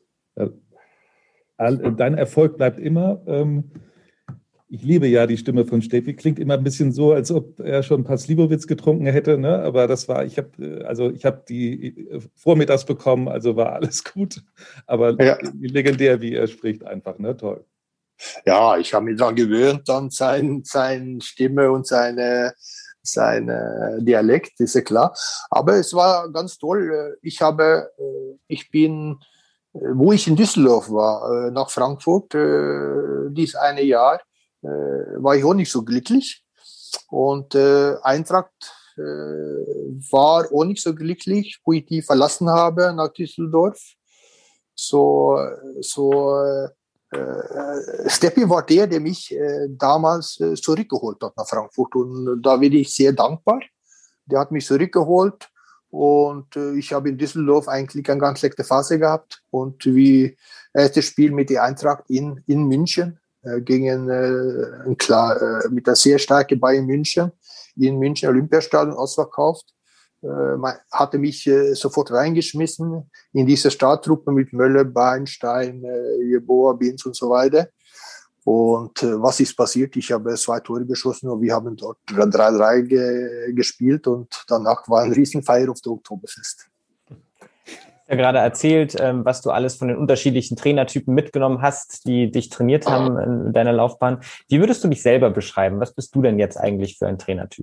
Dein Erfolg bleibt immer. Ich liebe ja die Stimme von Steffi. Klingt immer ein bisschen so, als ob er schon ein paar Slivovitz getrunken hätte. Ne? Aber das war, ich habe also ich habe die vormittags bekommen, also war alles gut. Aber ja. Legendär, wie er spricht, einfach, ne? Toll. Ja, ich habe mich daran gewöhnt, an sein, seine Stimme und seine, seine Dialekt, ist ja klar. Aber es war ganz toll. Ich habe, ich bin, wo ich in Düsseldorf war, nach Frankfurt, dieses eine Jahr, war ich auch nicht so glücklich. Und Eintracht war auch nicht so glücklich, wo ich die verlassen habe nach Düsseldorf. So, so, Äh, Steppi war der, der mich äh, damals äh, zurückgeholt hat nach Frankfurt, und da bin ich sehr dankbar. Der hat mich zurückgeholt, und äh, ich habe in Düsseldorf eigentlich eine ganz schlechte Phase gehabt, und wie erstes Spiel mit der Eintracht in, in München äh, gegen äh, ein klar, äh, mit einer sehr starken Bayern München in München Olympiastadion ausverkauft. Man hatte mich äh, sofort reingeschmissen in diese Starttruppe mit Möller, Beinstein, äh, Jeboa, Binz und so weiter. Und äh, was ist passiert? Ich habe zwei Tore geschossen und wir haben dort drei drei ge- gespielt, und danach war ein Riesenfeier auf der Oktoberfest. Du hast ja gerade erzählt, ähm, was du alles von den unterschiedlichen Trainertypen mitgenommen hast, die dich trainiert haben in deiner Laufbahn. Wie würdest du dich selber beschreiben? Was bist du denn jetzt eigentlich für ein Trainertyp?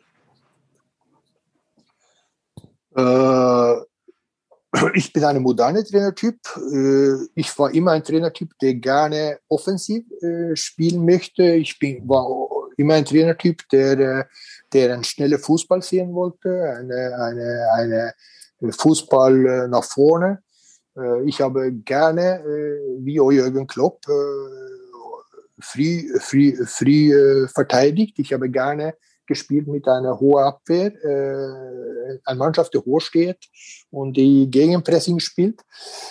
Ich bin ein moderner Trainertyp. Ich war immer ein Trainertyp, der gerne offensiv spielen möchte. Ich bin, war immer ein Trainertyp, der, der einen schnellen Fußball sehen wollte, eine, eine, eine Fußball nach vorne. Ich habe gerne, wie auch Jürgen Klopp, früh, früh, früh verteidigt. Ich habe gerne gespielt mit einer hohen Abwehr, äh, eine Mannschaft, die hoch steht und die Gegenpressing spielt.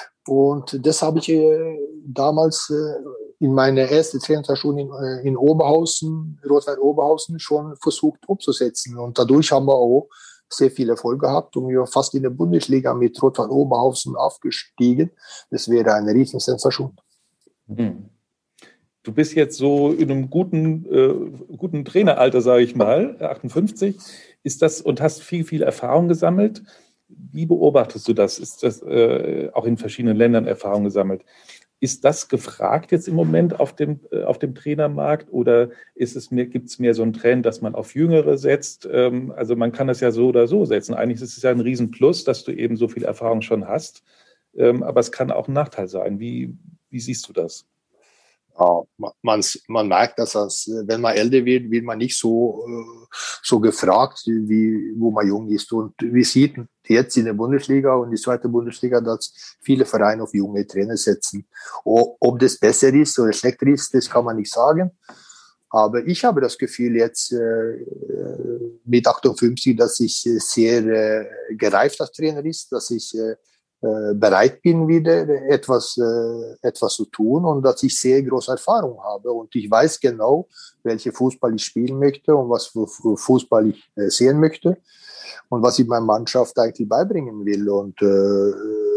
Und das habe ich äh, damals äh, in meiner ersten Trainerstation in, äh, in Oberhausen, Rot-Weiß Oberhausen, schon versucht umzusetzen. Und dadurch haben wir auch sehr viel Erfolg gehabt und wir waren fast in der Bundesliga mit Rot-Weiß Oberhausen aufgestiegen. Das wäre eine riesen Sensation. Hm. Du bist jetzt so in einem guten, äh, guten Traineralter, sage ich mal, achtundfünfzig, ist das, und hast viel, viel Erfahrung gesammelt. Wie beobachtest du das? Ist das äh, auch in verschiedenen Ländern Erfahrung gesammelt? Ist das gefragt jetzt im Moment auf dem, äh, auf dem Trainermarkt, oder ist es mehr, gibt es mehr so einen Trend, dass man auf Jüngere setzt? Ähm, also man kann das ja so oder so setzen. Eigentlich ist es ja ein Riesenplus, dass du eben so viel Erfahrung schon hast. Ähm, aber es kann auch ein Nachteil sein. Wie, wie siehst du das? Ja, man, man merkt, dass das, wenn man älter wird, wird man nicht so, so gefragt, wie wo man jung ist. Und wir sehen jetzt in der Bundesliga und in der zweiten Bundesliga, dass viele Vereine auf junge Trainer setzen. Ob das besser ist oder schlechter ist, das kann man nicht sagen. Aber ich habe das Gefühl jetzt äh, mit achtundfünfzig, dass ich sehr äh, gereift als Trainer ist, dass ich äh, bereit bin, wieder etwas, äh, etwas zu tun, und dass ich sehr große Erfahrung habe. Und ich weiß genau, welche Fußball ich spielen möchte und was für Fußball ich äh, sehen möchte und was ich meiner Mannschaft eigentlich beibringen will. Und äh,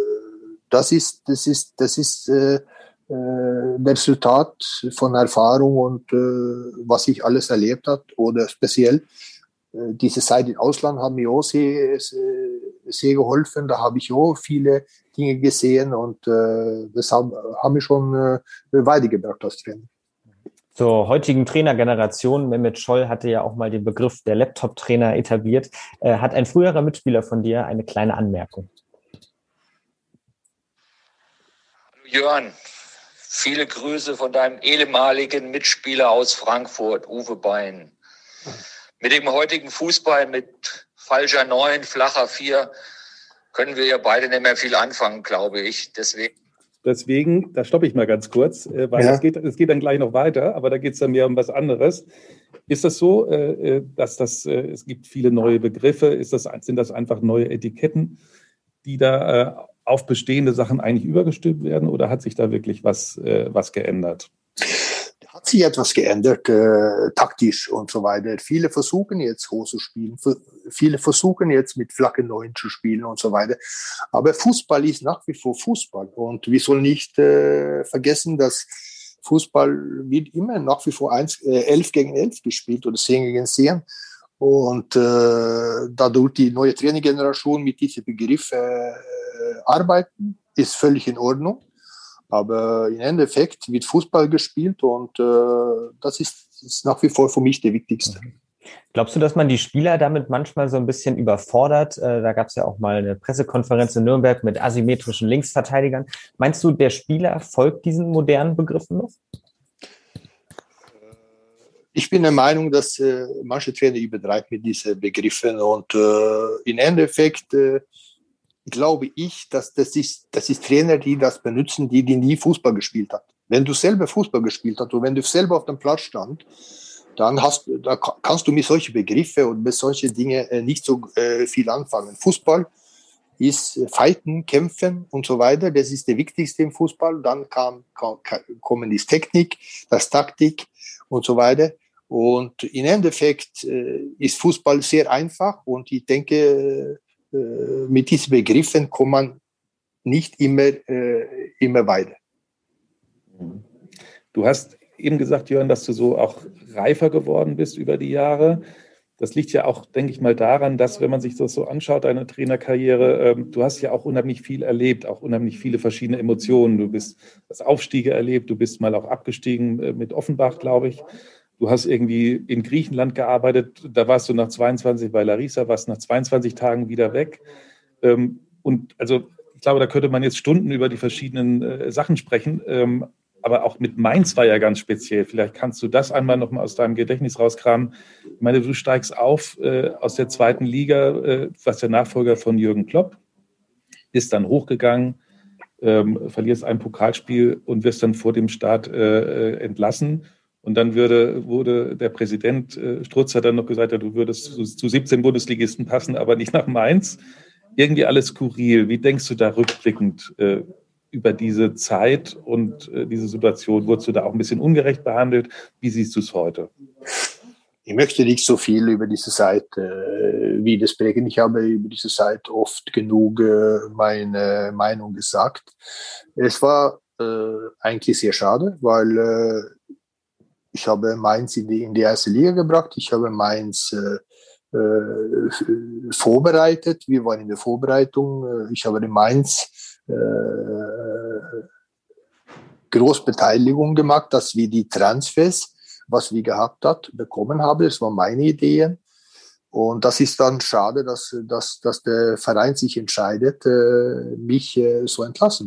das ist, das ist, das ist äh, äh, das Resultat von Erfahrung und äh, was ich alles erlebt habe, oder speziell diese Zeit im Ausland hat mir auch sehr, sehr geholfen. Da habe ich auch viele Dinge gesehen, und äh, das haben, haben mich schon äh, weitergebracht als Trainer. Zur heutigen Trainergeneration, Mehmet Scholl hatte ja auch mal den Begriff der Laptop-Trainer etabliert. Äh, hat ein früherer Mitspieler von dir eine kleine Anmerkung? Jörn, viele Grüße von deinem ehemaligen Mitspieler aus Frankfurt, Uwe Bein. Mit dem heutigen Fußball mit falscher Neun, flacher Vier können wir ja beide nicht mehr viel anfangen, glaube ich. Deswegen, Deswegen da stoppe ich mal ganz kurz, weil ja. es, geht, es geht dann gleich noch weiter, aber da geht es dann mehr um was anderes. Ist das so, dass das, es gibt viele neue Begriffe, ist das, sind das einfach neue Etiketten, die da auf bestehende Sachen eigentlich übergestülpt werden, oder hat sich da wirklich was, was geändert? hat sich etwas geändert, äh, taktisch und so weiter. Viele versuchen jetzt hoch zu spielen, viele versuchen jetzt mit flachen Neun zu spielen und so weiter. Aber Fußball ist nach wie vor Fußball. Und wir sollen nicht äh, vergessen, dass Fußball wird immer nach wie vor eins, äh, elf gegen elf gespielt oder zehn gegen zehn. Und äh, dadurch die neue Trainergeneration mit diesem Begriff äh, arbeiten, ist völlig in Ordnung. Aber im Endeffekt wird Fußball gespielt und äh, das ist, ist nach wie vor für mich der wichtigste. Glaubst du, dass man die Spieler damit manchmal so ein bisschen überfordert? Äh, da gab es ja auch mal eine Pressekonferenz in Nürnberg mit asymmetrischen Linksverteidigern. Meinst du, der Spieler folgt diesen modernen Begriffen noch? Ich bin der Meinung, dass äh, manche Trainer übertreiben mit diesen Begriffen und äh, im Endeffekt äh, glaube ich, dass das ist, das ist Trainer, die das benutzen, die, die nie Fußball gespielt hat. Wenn du selber Fußball gespielt hast und wenn du selber auf dem Platz stand, dann hast, da kannst du mit solchen Begriffen und mit solchen Dingen äh, nicht so äh, viel anfangen. Fußball ist äh, Fighten, Kämpfen und so weiter. Das ist der wichtigste im Fußball. Dann kam, kam, kommen die Technik, das Taktik und so weiter. Und im Endeffekt äh, ist Fußball sehr einfach und ich denke, äh, mit diesen Begriffen kommt man nicht immer, äh, immer weiter. Du hast eben gesagt, Jörn, dass du so auch reifer geworden bist über die Jahre. Das liegt ja auch, denke ich mal, daran, dass, wenn man sich das so anschaut, deine Trainerkarriere, ähm, du hast ja auch unheimlich viel erlebt, auch unheimlich viele verschiedene Emotionen. Du bist das Aufstiege erlebt, du bist mal auch abgestiegen äh, mit Offenbach, glaube ich. Du hast irgendwie in Griechenland gearbeitet, da warst du nach zweiundzwanzig bei Larissa, warst nach zweiundzwanzig Tagen wieder weg. Ähm, und also ich glaube, da könnte man jetzt Stunden über die verschiedenen äh, Sachen sprechen. Ähm, aber auch mit Mainz war ja ganz speziell. Vielleicht kannst du das einmal noch mal aus deinem Gedächtnis rauskramen. Ich meine, du steigst auf äh, aus der zweiten Liga, äh, was der Nachfolger von Jürgen Klopp, bist dann hochgegangen, ähm, verlierst ein Pokalspiel und wirst dann vor dem Start äh, entlassen. Und dann würde, wurde der Präsident äh, Strutzer dann noch gesagt, ja, du würdest zu, zu siebzehn Bundesligisten passen, aber nicht nach Mainz. Irgendwie alles skurril. Wie denkst du da rückblickend äh, über diese Zeit und äh, diese Situation? Wurdest du da auch ein bisschen ungerecht behandelt? Wie siehst du es heute? Ich möchte nicht so viel über diese Zeit äh, widersprechen. Ich habe über diese Zeit oft genug äh, meine Meinung gesagt. Es war äh, eigentlich sehr schade, weil äh, ich habe Mainz in die, in die erste Liga gebracht. Ich habe Mainz äh, äh, vorbereitet. Wir waren in der Vorbereitung. Ich habe in Mainz äh, Großbeteiligung gemacht, dass wir die Transfers, was wir gehabt hat, bekommen haben. Das waren meine Ideen. Und das ist dann schade, dass, dass, dass der Verein sich entscheidet, äh, mich äh, zu entlassen.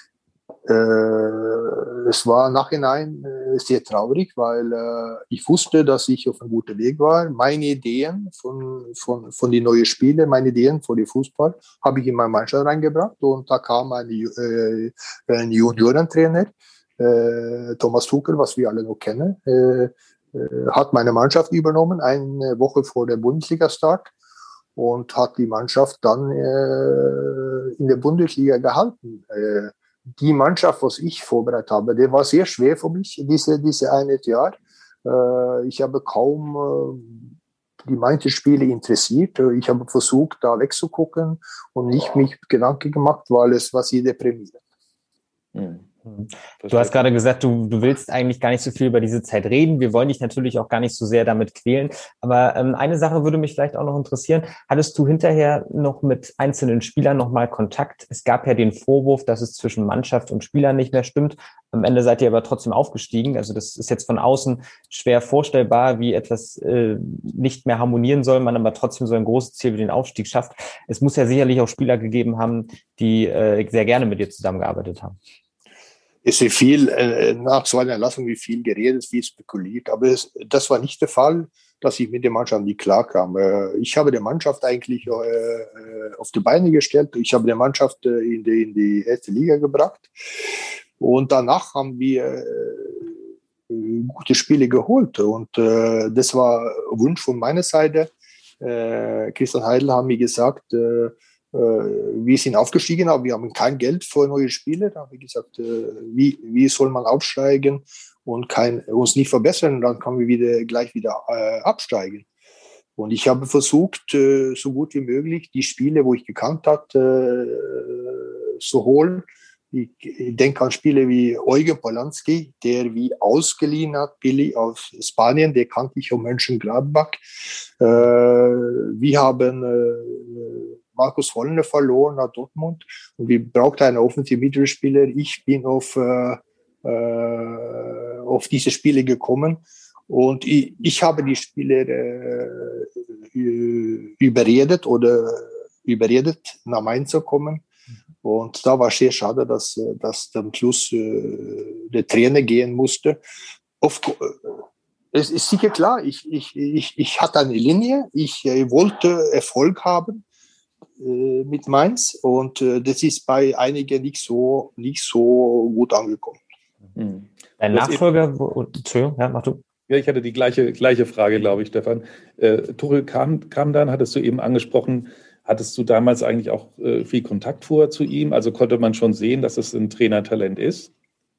Äh, es war nachhinein äh, sehr traurig, weil äh, ich wusste, dass ich auf einem guten Weg war. Meine Ideen von, von, von den neuen Spielen, meine Ideen für den Fußball, habe ich in meine Mannschaft reingebracht. Und da kam ein, äh, ein Juniorentrainer, äh, Thomas Tuchel, was wir alle noch kennen, äh, äh, hat meine Mannschaft übernommen, eine Woche vor der Bundesliga-Start, und hat die Mannschaft dann äh, in der Bundesliga gehalten. Äh, Die Mannschaft, was ich vorbereitet habe, der war sehr schwer für mich, diese, diese eine Jahr. Äh, ich habe kaum äh, die meisten Spiele interessiert. Ich habe versucht, da wegzugucken und nicht mich Gedanken gemacht, weil es war sehr deprimierend. Mhm. Du hast gerade gesagt, du, du willst eigentlich gar nicht so viel über diese Zeit reden. Wir wollen dich natürlich auch gar nicht so sehr damit quälen. Aber ähm, eine Sache würde mich vielleicht auch noch interessieren. Hattest du hinterher noch mit einzelnen Spielern nochmal Kontakt? Es gab ja den Vorwurf, dass es zwischen Mannschaft und Spielern nicht mehr stimmt. Am Ende seid ihr aber trotzdem aufgestiegen. Also das ist jetzt von außen schwer vorstellbar, wie etwas äh, nicht mehr harmonieren soll, man aber trotzdem so ein großes Ziel wie den Aufstieg schafft. Es muss ja sicherlich auch Spieler gegeben haben, die äh, sehr gerne mit dir zusammengearbeitet haben. Es ist viel, äh, nach so einer Entlassung wie viel geredet, viel spekuliert, aber es, das war nicht der Fall, dass ich mit der Mannschaft nicht klarkam. Äh, ich habe die Mannschaft eigentlich äh, auf die Beine gestellt, ich habe die Mannschaft äh, in, die, in die erste Liga gebracht, und danach haben wir äh, gute Spiele geholt, und äh, das war Wunsch von meiner Seite. Äh, Christian Heidel hat mir gesagt, äh, Äh, wir sind aufgestiegen, aber wir haben kein Geld für neue Spieler. Da habe ich gesagt, äh, wie, wie soll man aufsteigen und kein, uns nicht verbessern? Dann können wir wieder, gleich wieder äh, absteigen. Und ich habe versucht, äh, so gut wie möglich die Spiele, wo ich gekannt hatte, äh, zu holen. Ich, ich denke an Spiele wie Eugen Polanski, der wie ausgeliehen hat, Billy aus Spanien, der kannte ich aus Mönchengladbach. Äh, wir haben äh, Markus Hollner verloren nach Dortmund und wir brauchten einen offensiven Mittelspieler. Ich bin auf, äh, äh, auf diese Spiele gekommen. Und ich, ich habe die Spieler äh, überredet oder überredet, nach Mainz zu kommen. Und da war es sehr schade, dass, dass am Schluss äh, der Trainer gehen musste. Auf, es ist sicher klar, ich, ich, ich, ich hatte eine Linie, ich äh, wollte Erfolg haben äh, mit Mainz und äh, das ist bei einigen nicht so, nicht so gut angekommen. Mhm. Dein Nachfolger, wo, Entschuldigung, ja, mach du. Ja, ich hatte die gleiche, gleiche Frage, glaube ich, Stefan. Äh, Tuchel kam, kam dann, hattest du eben angesprochen, hattest du damals eigentlich auch äh, viel Kontakt vorher zu ihm? Also konnte man schon sehen, dass es ein Trainertalent ist?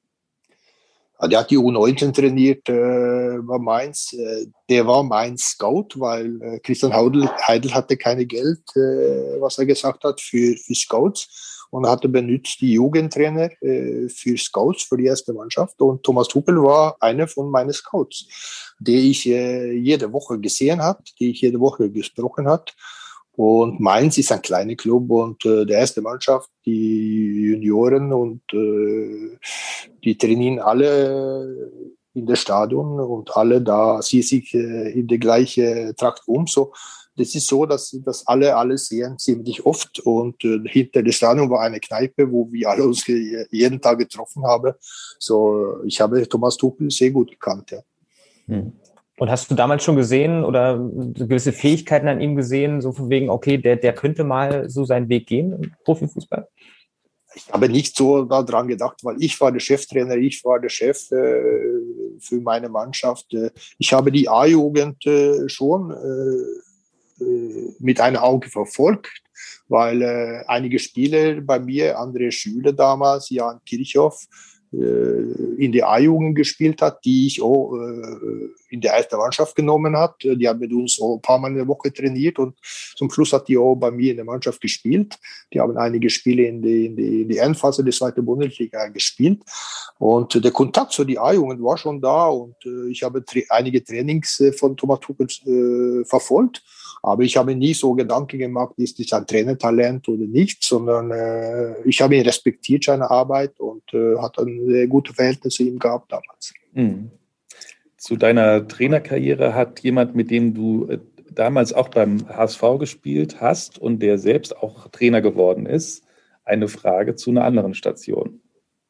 Ja, der hat die U neunzehn trainiert äh, bei Mainz. Äh, der war Mainz Scout, weil äh, Christian Heidel, Heidel hatte keine Geld, äh, was er gesagt hat, für, für Scouts. Und hatte benutzt die Jugendtrainer äh, für Scouts, für die erste Mannschaft. Und Thomas Tuchel war einer von meinen Scouts, die ich äh, jede Woche gesehen habe, die ich jede Woche gesprochen habe. Und Mainz ist ein kleiner Club und äh, der erste Mannschaft, die Junioren und äh, die trainieren alle in der Stadion und alle da ziehen sich äh, in der gleichen Trakt um. So, das ist so, dass, dass alle alles sehen ziemlich oft und äh, hinter der Stadion war eine Kneipe, wo wir alle uns jeden Tag getroffen haben. So, ich habe Thomas Tuchel sehr gut gekannt, ja. Hm. Und hast du damals schon gesehen oder gewisse Fähigkeiten an ihm gesehen, so von wegen, okay, der, der könnte mal so seinen Weg gehen im Profifußball? Ich habe nicht so daran gedacht, weil ich war der Cheftrainer, ich war der Chef äh, für meine Mannschaft. Ich habe die A-Jugend äh, schon äh, mit einem Auge verfolgt, weil äh, einige Spieler bei mir, andere Schüler damals, Jan Kirchhoff, in der A-Jugend gespielt hat, die ich auch äh, in der ersten Mannschaft genommen hat. Die haben mit uns auch ein paar Mal in der Woche trainiert und zum Schluss hat die auch bei mir in der Mannschaft gespielt. Die haben einige Spiele in die, in die, in die Endphase der zweiten Bundesliga gespielt und der Kontakt zu der A-Jugend war schon da und äh, ich habe tra- einige Trainings äh, von Thomas Tuchel äh, verfolgt. Aber ich habe nie so Gedanken gemacht, ist das ein Trainertalent oder nicht, sondern äh, ich habe ihn respektiert, seine Arbeit und äh, hat ein sehr gutes Verhältnis zu ihm gehabt damals. Mhm. Zu deiner Trainerkarriere hat jemand, mit dem du äh, damals auch beim H S V gespielt hast und der selbst auch Trainer geworden ist, eine Frage zu einer anderen Station.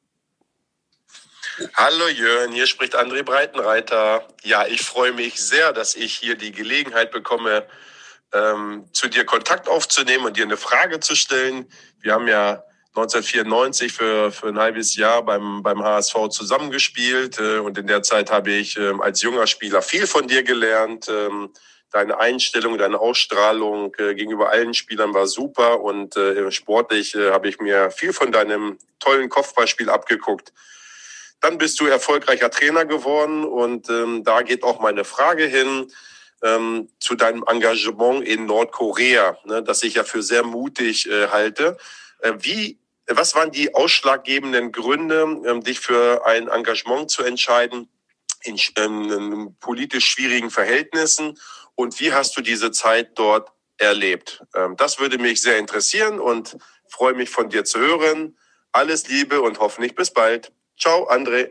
Hallo Jörn, hier spricht André Breitenreiter. Ja, ich freue mich sehr, dass ich hier die Gelegenheit bekomme, ähm, zu dir Kontakt aufzunehmen und dir eine Frage zu stellen. Wir haben ja neunzehnhundertvierundneunzig für, für ein halbes Jahr beim, beim H S V zusammengespielt äh, und in der Zeit habe ich äh, als junger Spieler viel von dir gelernt. Ähm, deine Einstellung, deine Ausstrahlung äh, gegenüber allen Spielern war super und äh, sportlich äh, habe ich mir viel von deinem tollen Kopfballspiel abgeguckt. Dann bist du erfolgreicher Trainer geworden und ähm, da geht auch meine Frage hin. Ähm, zu deinem Engagement in Nordkorea, ne, das ich ja für sehr mutig äh, halte. Äh, wie, was waren die ausschlaggebenden Gründe, ähm, dich für ein Engagement zu entscheiden in, ähm, in politisch schwierigen Verhältnissen und wie hast du diese Zeit dort erlebt? Ähm, das würde mich sehr interessieren und freue mich von dir zu hören. Alles Liebe und hoffentlich bis bald. Ciao, André.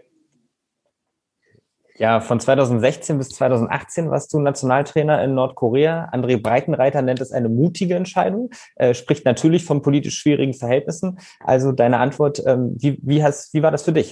Ja, von zweitausendsechzehn bis zweitausendachtzehn warst du Nationaltrainer in Nordkorea. André Breitenreiter nennt es eine mutige Entscheidung, äh, spricht natürlich von politisch schwierigen Verhältnissen. Also deine Antwort, ähm, wie, wie, hast, wie war das für dich?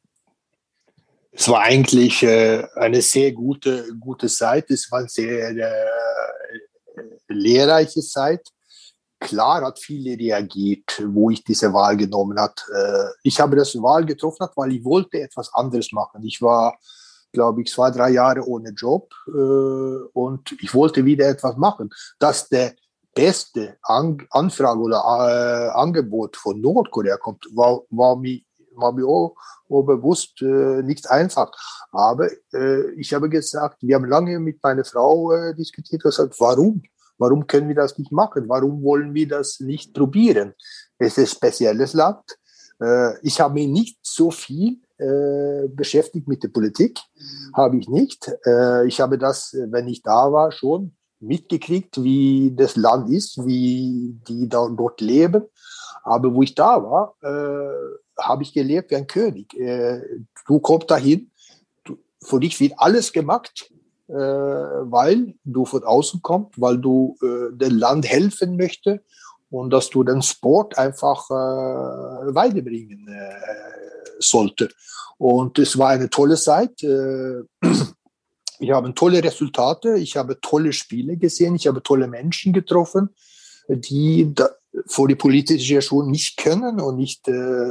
Es war eigentlich äh, eine sehr gute, gute Zeit. Es war eine sehr äh, lehrreiche Zeit. Klar hat viele reagiert, wo ich diese Wahl genommen habe. Äh, ich habe das Wahl getroffen, weil ich wollte etwas anderes machen. Ich war glaube ich, zwei, drei Jahre ohne Job äh, und ich wollte wieder etwas machen. Dass der beste An- Anfrage oder äh, Angebot von Nordkorea kommt, war, war mir, war mir auch, auch bewusst äh, nicht einfach. Aber äh, ich habe gesagt, wir haben lange mit meiner Frau äh, diskutiert und gesagt, warum? Warum können wir das nicht machen? Warum wollen wir das nicht probieren? Es ist ein spezielles Land. Äh, ich habe mich nicht so viel äh, beschäftigt mit der Politik, habe ich nicht. Äh, ich habe das, wenn ich da war, schon mitgekriegt, wie das Land ist, wie die da, dort leben. Aber wo ich da war, äh, habe ich gelebt wie ein König. Äh, du kommst dahin, du, für dich wird alles gemacht, äh, weil du von außen kommst, weil du äh, dem Land helfen möchtest und dass du den Sport einfach äh, weiterbringen äh, sollte. Und es war eine tolle Zeit. Äh, Ich habe tolle Resultate, ich habe tolle Spiele gesehen, ich habe tolle Menschen getroffen, die da, vor die politische schon nicht können und nicht äh,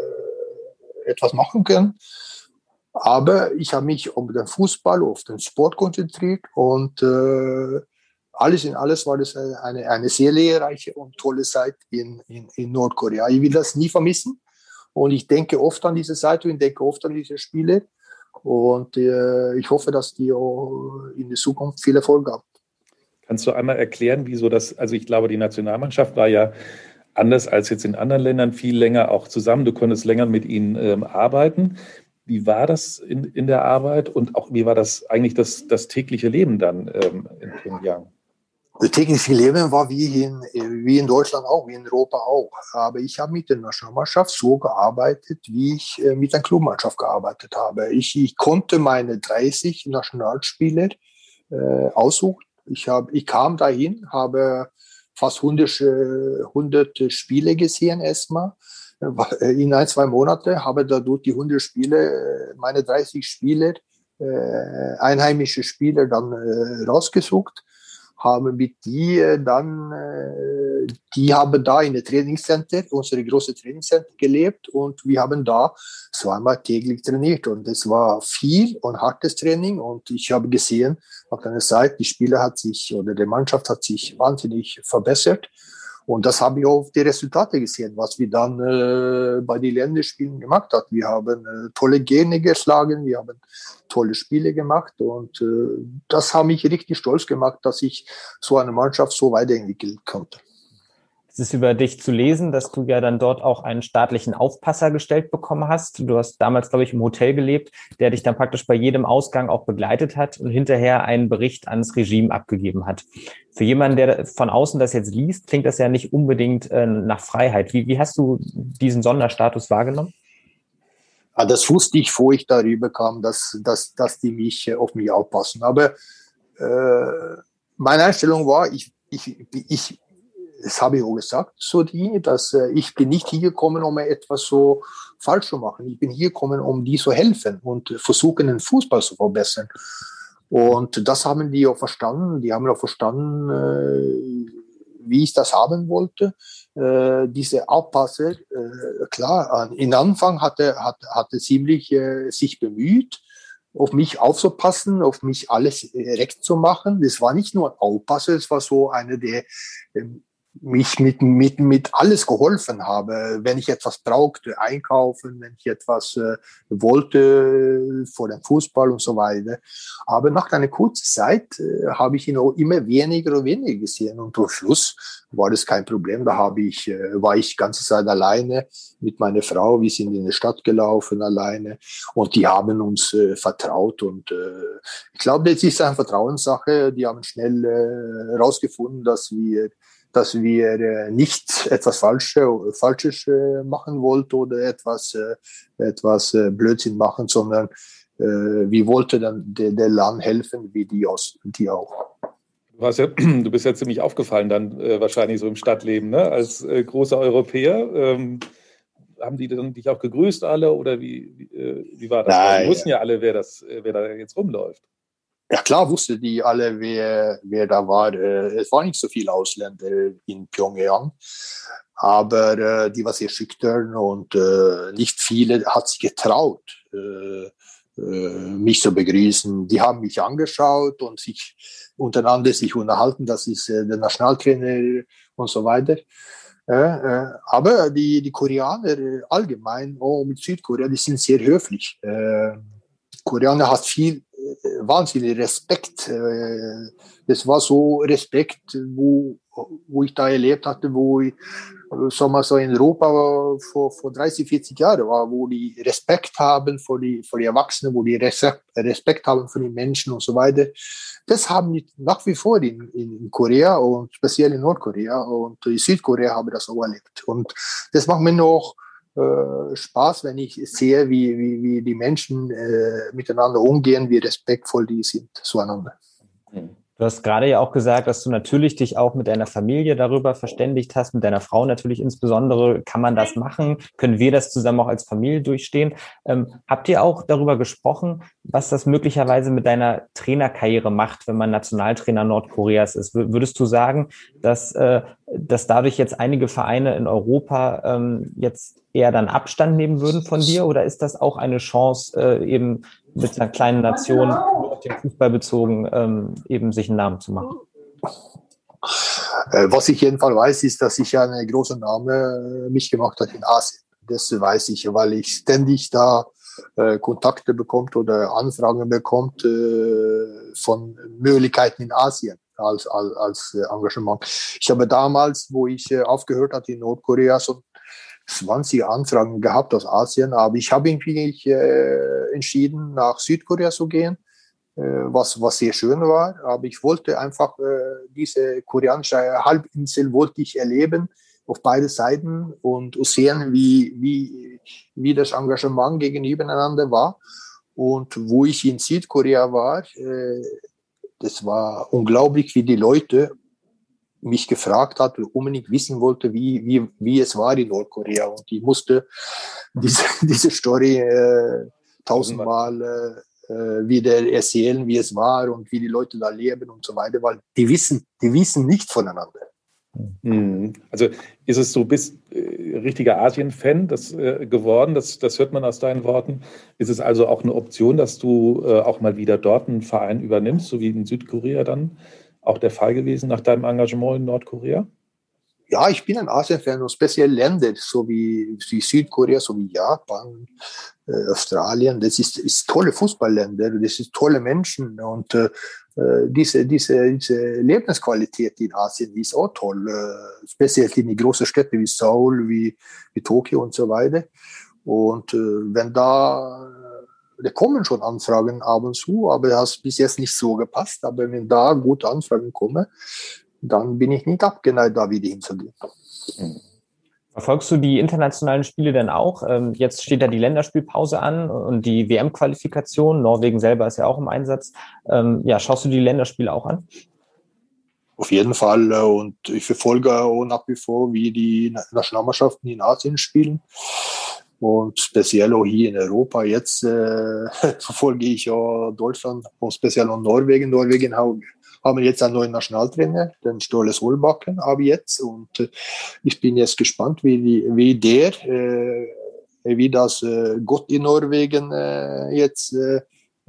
etwas machen können. Aber ich habe mich auf den Fußball, auf den Sport konzentriert und äh, alles in alles war das eine, eine sehr lehrreiche und tolle Zeit in, in, in Nordkorea. Ich will das nie vermissen und ich denke oft an diese Zeit und ich denke oft an diese Spiele. Und äh, ich hoffe, dass die auch in der Zukunft viel Erfolg haben. Kannst du einmal erklären, wieso das, also ich glaube, die Nationalmannschaft war ja anders als jetzt in anderen Ländern viel länger auch zusammen. Du konntest länger mit ihnen ähm, arbeiten. Wie war das in, in der Arbeit und auch wie war das eigentlich das, das tägliche Leben dann ähm, in Pyongyang? Das tägliche Leben war wie in, wie in Deutschland auch, wie in Europa auch. Aber ich habe mit der Nationalmannschaft so gearbeitet, wie ich äh, mit der Clubmannschaft gearbeitet habe. Ich, ich konnte meine dreißig Nationalspieler äh, aussuchen. Ich, hab, ich kam dahin, habe fast hundert, äh, hundert Spiele gesehen erstmal. In ein, zwei Monate habe dadurch die hundert Spiele, meine dreißig Spieler, äh, einheimische Spieler dann äh, rausgesucht. Haben mit die dann, äh, die haben da in der Trainingscenter, unsere große Trainingscenter gelebt und wir haben da zweimal täglich trainiert und es war viel und hartes Training und ich habe gesehen, auf einer Seite, die Spieler hat sich oder die Mannschaft hat sich wahnsinnig verbessert und das habe ich auch auf die Resultate gesehen, was wir dann äh, bei den Länderspielen gemacht haben. Wir haben äh, tolle Gene geschlagen, wir haben tolle Spiele gemacht und äh, das hat mich richtig stolz gemacht, dass ich so eine Mannschaft so weiterentwickeln konnte. Es ist über dich zu lesen, dass du ja dann dort auch einen staatlichen Aufpasser gestellt bekommen hast. Du hast damals, glaube ich, im Hotel gelebt, der dich dann praktisch bei jedem Ausgang auch begleitet hat und hinterher einen Bericht ans Regime abgegeben hat. Für jemanden, der von außen das jetzt liest, klingt das ja nicht unbedingt äh, nach Freiheit. Wie, wie hast du diesen Sonderstatus wahrgenommen? Ja, das wusste ich, bevor ich darüber kam, dass, dass, dass die mich äh, auf mich aufpassen. Aber äh, meine Einstellung war, ich, ich, ich das habe ich auch gesagt, so die, dass äh, ich bin nicht hier gekommen, um etwas so falsch zu machen. Ich bin hier gekommen, um die zu helfen und versuchen, den Fußball zu verbessern. Und das haben die auch verstanden. Die haben auch verstanden, äh, wie ich das haben wollte. Äh, diese Aufpasser, äh, klar, in Anfang hatte, hatte, hatte ziemlich äh, sich bemüht, auf mich aufzupassen, auf mich alles recht zu machen. Das war nicht nur ein Aufpasser, es war so eine, der äh, mich mit, mit, mit alles geholfen habe. Wenn ich etwas brauchte, einkaufen, wenn ich etwas äh, wollte vor dem Fußball und so weiter. Aber nach einer kurzen Zeit äh, habe ich ihn auch immer weniger und weniger gesehen. Und zum Schluss war das kein Problem. Da habe ich, äh, war ich die ganze Zeit alleine mit meiner Frau. Wir sind in die Stadt gelaufen alleine und die haben uns äh, vertraut. Und äh, ich glaube, das ist eine Vertrauenssache. Die haben schnell äh, herausgefunden, dass wir dass wir äh, nicht etwas Falsche, Falsches äh, machen wollten oder etwas, äh, etwas äh, Blödsinn machen, sondern äh, wir wollten dann der, der Land helfen, wie die, aus, die auch. Du, hast ja, du bist ja ziemlich aufgefallen dann äh, wahrscheinlich so im Stadtleben, ne? Als äh, großer Europäer. Ähm, haben die dann dich auch gegrüßt alle oder wie, wie, äh, wie war das? Nein, die wussten ja alle, wer, das, wer da jetzt rumläuft. Ja klar wussten die alle, wer, wer da war. Es waren nicht so viele Ausländer in Pyongyang, aber äh, die waren sehr schüchtern und äh, nicht viele hat sich getraut, äh, mich zu begrüßen. Die haben mich angeschaut und sich untereinander sich unterhalten. Das ist äh, der Nationaltrainer und so weiter. Äh, äh, aber die, die Koreaner allgemein, auch mit Südkorea, die sind sehr höflich. Äh, Koreaner hat viel, äh, wahnsinnig Respekt. Äh, das war so Respekt, wo, wo ich da erlebt hatte, wo ich, sagen wir so, in Europa vor, vor dreißig, vierzig Jahren war, wo die Respekt haben vor die, vor die Erwachsenen, wo die Respekt haben für die Menschen und so weiter. Das haben die nach wie vor in, in Korea und speziell in Nordkorea und in Südkorea habe ich das auch erlebt. Und das macht mir noch äh, Spaß, wenn ich sehe, wie, wie, wie die Menschen äh, miteinander umgehen, wie respektvoll die sind zueinander. Mhm. Du hast gerade ja auch gesagt, dass du natürlich dich auch mit deiner Familie darüber verständigt hast, mit deiner Frau natürlich insbesondere. Kann man das machen? Können wir das zusammen auch als Familie durchstehen? Ähm, habt ihr auch darüber gesprochen, was das möglicherweise mit deiner Trainerkarriere macht, wenn man Nationaltrainer Nordkoreas ist? W- würdest du sagen, dass, äh, dass dadurch jetzt einige Vereine in Europa ähm, jetzt eher dann Abstand nehmen würden von dir? Oder ist das auch eine Chance, äh, eben mit einer kleinen Nation nur auf den Fußball bezogen, ähm, eben sich einen Namen zu machen? Was ich jedenfalls weiß, ist, dass ich einen großen Namen mich gemacht habe in Asien. Das weiß ich, weil ich ständig da äh, Kontakte bekommt oder Anfragen bekommt äh, von Möglichkeiten in Asien als, als, als Engagement. Ich habe damals, wo ich äh, aufgehört hatte in Nordkorea, so zwanzig Anfragen gehabt aus Asien, aber ich habe irgendwie äh, entschieden, nach Südkorea zu gehen, äh, was, was sehr schön war. Aber ich wollte einfach äh, diese koreanische Halbinsel wollte ich erleben auf beide Seiten und sehen, wie, wie, wie das Engagement gegeneinander war. Und wo ich in Südkorea war, äh, das war unglaublich, wie die Leute mich gefragt hat und unbedingt wissen wollte, wie, wie, wie es war in Nordkorea. Und ich musste diese, diese Story äh, tausendmal äh, wieder erzählen, wie es war und wie die Leute da leben und so weiter, weil die wissen, die wissen nicht voneinander. Also ist es so, bist äh, richtiger Asien-Fan das, äh, geworden, das, das hört man aus deinen Worten. Ist es also auch eine Option, dass du äh, auch mal wieder dort einen Verein übernimmst, so wie in Südkorea dann auch der Fall gewesen nach deinem Engagement in Nordkorea? Ja, ich bin ein Asien-Fan und speziell Länder, so wie, wie Südkorea, so wie Japan, äh, Australien. Das ist, ist tolle Fußballländer, das sind tolle Menschen und äh, diese, diese, diese Lebensqualität in Asien ist auch toll, äh, speziell in die großen Städte wie Seoul, wie, wie Tokio und so weiter. Und äh, wenn da Da kommen schon Anfragen ab und zu, aber das hat bis jetzt nicht so gepasst. Aber wenn da gute Anfragen kommen, dann bin ich nicht abgeneigt, da wieder hinzugehen. Verfolgst du die internationalen Spiele denn auch? Ähm, jetzt steht ja die Länderspielpause an und die W M-Qualifikation. Norwegen selber ist ja auch im Einsatz. Ähm, ja, schaust du die Länderspiele auch an? Auf jeden Fall. Und ich verfolge auch nach wie vor, wie die Nationalmannschaften in Asien spielen. Und speziell auch hier in Europa. Jetzt äh, verfolge ich ja Deutschland und speziell auch Norwegen. Norwegen haben, haben jetzt einen neuen Nationaltrainer, den Ståle Solbakken, aber jetzt. Und äh, ich bin jetzt gespannt, wie, die, wie der, äh, wie das äh, Gott in Norwegen äh, jetzt äh,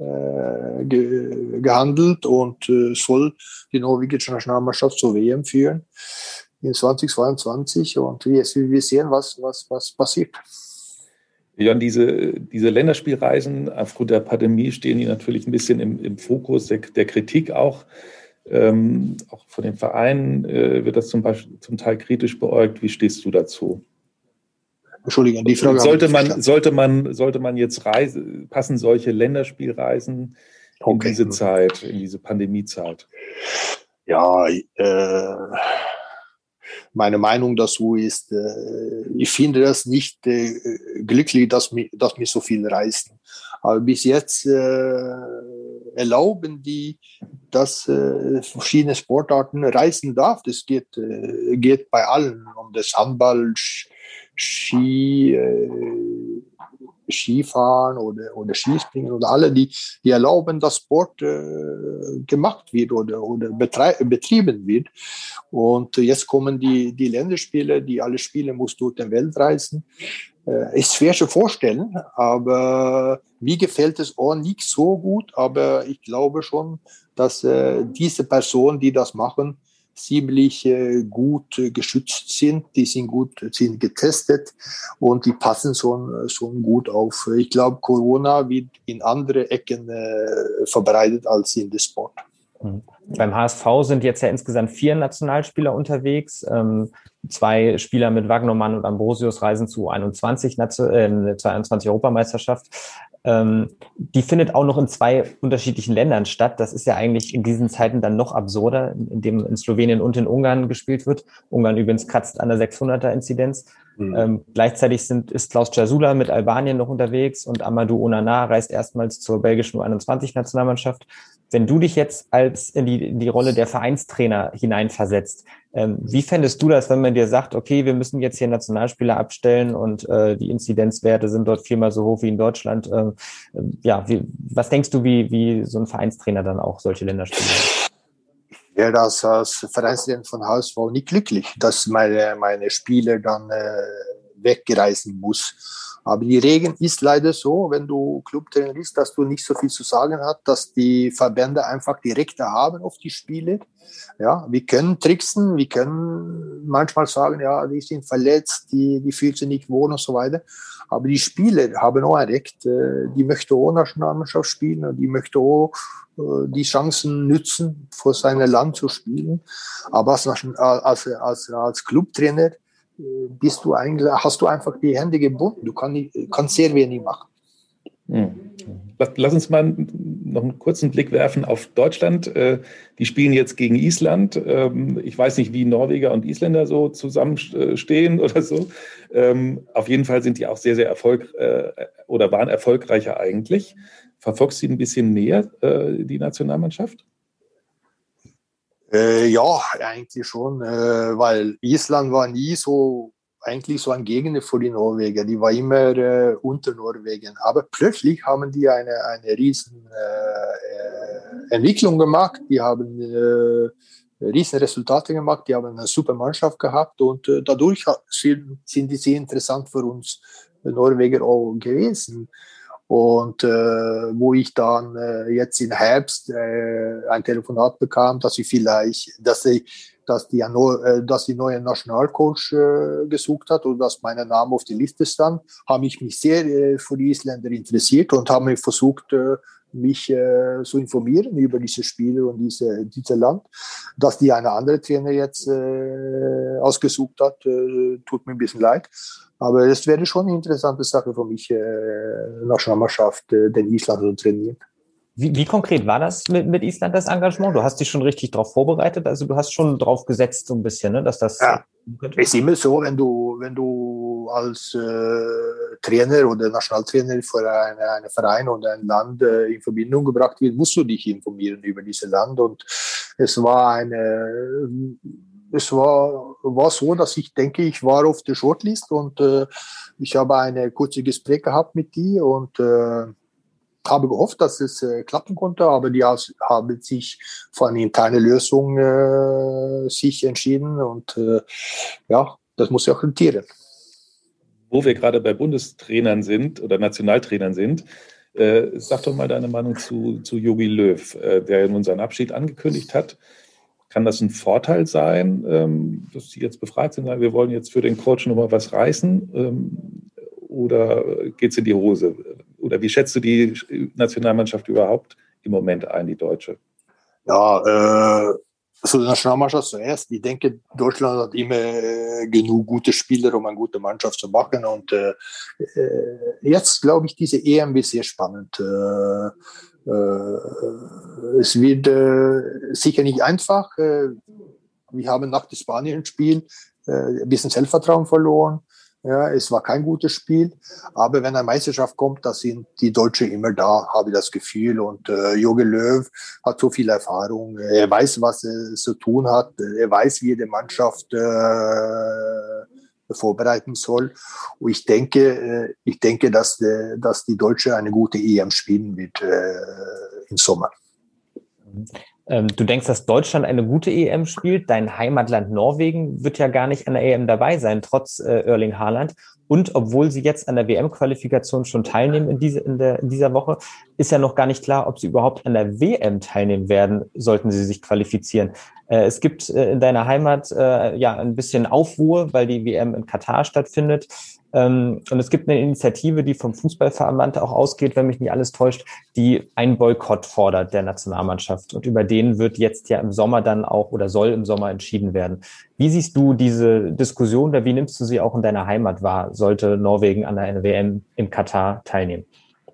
ge, gehandelt und äh, soll die norwegische Nationalmannschaft zur W M führen in zweitausendzweiundzwanzig. Und wir, wir sehen, was, was, was passiert. Jörn, diese, diese Länderspielreisen aufgrund der Pandemie stehen die natürlich ein bisschen im, im Fokus der, der Kritik auch. Ähm, auch von den Vereinen äh, wird das zum Beispiel zum Teil kritisch beäugt. Wie stehst du dazu? Entschuldigung, die Frage sollte man, sollte man, sollte man jetzt reisen, passen solche Länderspielreisen in okay. diese Zeit, in diese Pandemiezeit? Ja, äh, meine Meinung dazu ist, äh, ich finde das nicht äh, glücklich, dass wir, dass wir so viel reisen. Aber bis jetzt äh, erlauben die, dass äh, verschiedene Sportarten reisen darf. Das geht, äh, geht bei allen um das Handball, Ski, äh, Skifahren oder, oder Skispringen oder alle, die, die erlauben, dass Sport äh, gemacht wird oder, oder betrieben wird. Und jetzt kommen die, die Länderspiele, die alle Spiele muss durch den Welt reisen. äh, ist schwer zu vorstellen, aber mir gefällt es auch nicht so gut, aber ich glaube schon, dass äh, diese Personen, die das machen, ziemlich äh, gut äh, geschützt sind, die sind gut sind getestet und die passen schon, schon gut auf. Ich glaube, Corona wird in andere Ecken äh, verbreitet als in der Sport. Mhm. Beim H S V sind jetzt ja insgesamt vier Nationalspieler unterwegs. Ähm, zwei Spieler mit Wagnermann und Ambrosius reisen zu einundzwanzig, äh, zur einundzwanzig Europameisterschaft. Ähm, die findet auch noch in zwei unterschiedlichen Ländern statt. Das ist ja eigentlich in diesen Zeiten dann noch absurder, indem in Slowenien und in Ungarn gespielt wird. Ungarn übrigens kratzt an der sechshunderter-Inzidenz. Mhm. Ähm, gleichzeitig sind, ist Klaus Jasula mit Albanien noch unterwegs und Amadou Onana reist erstmals zur belgischen U einundzwanzig-Nationalmannschaft. Wenn du dich jetzt als in die, in die Rolle der Vereinstrainer hineinversetzt, ähm, wie fändest du das, wenn man dir sagt, okay, wir müssen jetzt hier Nationalspieler abstellen und äh, die Inzidenzwerte sind dort viermal so hoch wie in Deutschland? Äh, äh, ja, wie, was denkst du, wie, wie so ein Vereinstrainer dann auch solche Länderspiele hat? Ja, das als Vereinstrainer von H S V nicht glücklich, dass meine, meine Spieler dann äh, wegreisen muss. Aber die Regel ist leider so, wenn du Clubtrainer bist, dass du nicht so viel zu sagen hast, dass die Verbände einfach die Rechte haben auf die Spiele. Ja, wir können tricksen, wir können manchmal sagen, ja, die sind verletzt, die, die fühlen sich nicht wohl und so weiter. Aber die Spieler haben auch ein Recht, die möchten auch Nationalmannschaft spielen und die möchten auch die Chancen nützen, vor seinem Land zu spielen. Aber als, als, als, als Clubtrainer bist du eigentlich, hast du einfach die Hände gebunden. Du kannst, nicht, kannst sehr wenig machen. Hm. Lass uns mal noch einen kurzen Blick werfen auf Deutschland. Die spielen jetzt gegen Island. Ich weiß nicht, wie Norweger und Isländer so zusammenstehen oder so. Auf jeden Fall sind die auch sehr, sehr erfolgreich oder waren erfolgreicher eigentlich. Verfolgst du ein bisschen näher, die Nationalmannschaft? Äh, ja, eigentlich schon, äh, weil Island war nie so, eigentlich so ein Gegner für die Norweger. Die war immer äh, unter Norwegen. Aber plötzlich haben die eine, eine riesen äh, Entwicklung gemacht. Die haben äh, riesen Resultate gemacht. Die haben eine super Mannschaft gehabt und äh, dadurch sind, sind die sehr interessant für uns Norweger auch gewesen. Und äh, wo ich dann äh, jetzt im Herbst äh, ein Telefonat bekam, dass ich vielleicht, dass ich, dass die, äh, dass die neue Nationalcoach äh, gesucht hat und dass mein Name auf die Liste stand, habe ich mich sehr äh, für die Isländer interessiert und habe versucht, äh, mich äh, zu informieren über diese Spiele und diese, diese Land. Dass die eine andere Trainer jetzt äh, ausgesucht hat, äh, tut mir ein bisschen leid. Aber es wäre schon eine interessante Sache für mich, äh, Nationalmannschaft, äh, den Island zu trainieren. Wie, wie konkret war das mit, mit Island, das Engagement? Du hast dich schon richtig darauf vorbereitet, also du hast schon drauf gesetzt so ein bisschen, ne, dass das... Ja, es ist immer so, wenn du, wenn du als äh, Trainer oder Nationaltrainer für eine, einen Verein oder ein Land äh, in Verbindung gebracht wird, musst du dich informieren über dieses Land. Und es war eine... Es war, war so, dass ich denke, ich war auf der Shortlist und äh, ich habe eine kurze Gespräch gehabt mit die und äh, habe gehofft, dass es äh, klappen konnte, aber die has, haben sich für eine interne Lösung äh, sich entschieden und äh, ja, das muss ich auch akzeptieren. Wo wir gerade bei Bundestrainern sind oder Nationaltrainern sind, äh, sag doch mal deine Meinung zu, zu Jogi Löw, äh, der nun seinen Abschied angekündigt hat. Kann das ein Vorteil sein, ähm, dass Sie jetzt befragt sind, sagen, wir wollen jetzt für den Coach nochmal was reißen? Ähm, oder geht es in die Hose? Oder wie schätzt du die Nationalmannschaft überhaupt im Moment ein, die deutsche? Ja, äh, so die Nationalmannschaft zuerst. Ich denke, Deutschland hat immer äh, genug gute Spieler, um eine gute Mannschaft zu machen. Und äh, jetzt glaube ich, diese E M wird sehr spannend. Äh, Äh, es wird äh, sicher nicht einfach. Äh, wir haben nach dem Spanien-Spiel äh, ein bisschen Selbstvertrauen verloren. Ja, es war kein gutes Spiel. Aber wenn eine Meisterschaft kommt, da sind die Deutschen immer da, habe ich das Gefühl. Und äh, Jogi Löw hat so viel Erfahrung. Er weiß, was er zu tun hat. Er weiß, wie er die Mannschaft äh, vorbereiten soll. Und ich denke, ich denke, dass, dass die Deutsche eine gute E M spielen wird äh, im Sommer. Ähm, du denkst, dass Deutschland eine gute E M spielt? Dein Heimatland Norwegen wird ja gar nicht an der E M dabei sein, trotz äh, Erling Haaland. Und obwohl sie jetzt an der W M-Qualifikation schon teilnehmen in, diese, in, der, in dieser Woche, ist ja noch gar nicht klar, ob sie überhaupt an der W M teilnehmen werden, sollten sie sich qualifizieren. Äh, es gibt äh, in deiner Heimat äh, ja ein bisschen Aufruhr, weil die W M in Katar stattfindet. Ähm, und es gibt eine Initiative, die vom Fußballverband auch ausgeht, wenn mich nicht alles täuscht, die einen Boykott fordert der Nationalmannschaft. Und über den wird jetzt ja im Sommer dann auch oder soll im Sommer entschieden werden. Wie siehst du diese Diskussion oder wie nimmst du sie auch in deiner Heimat wahr, sollte Norwegen an der W M in Katar teilnehmen?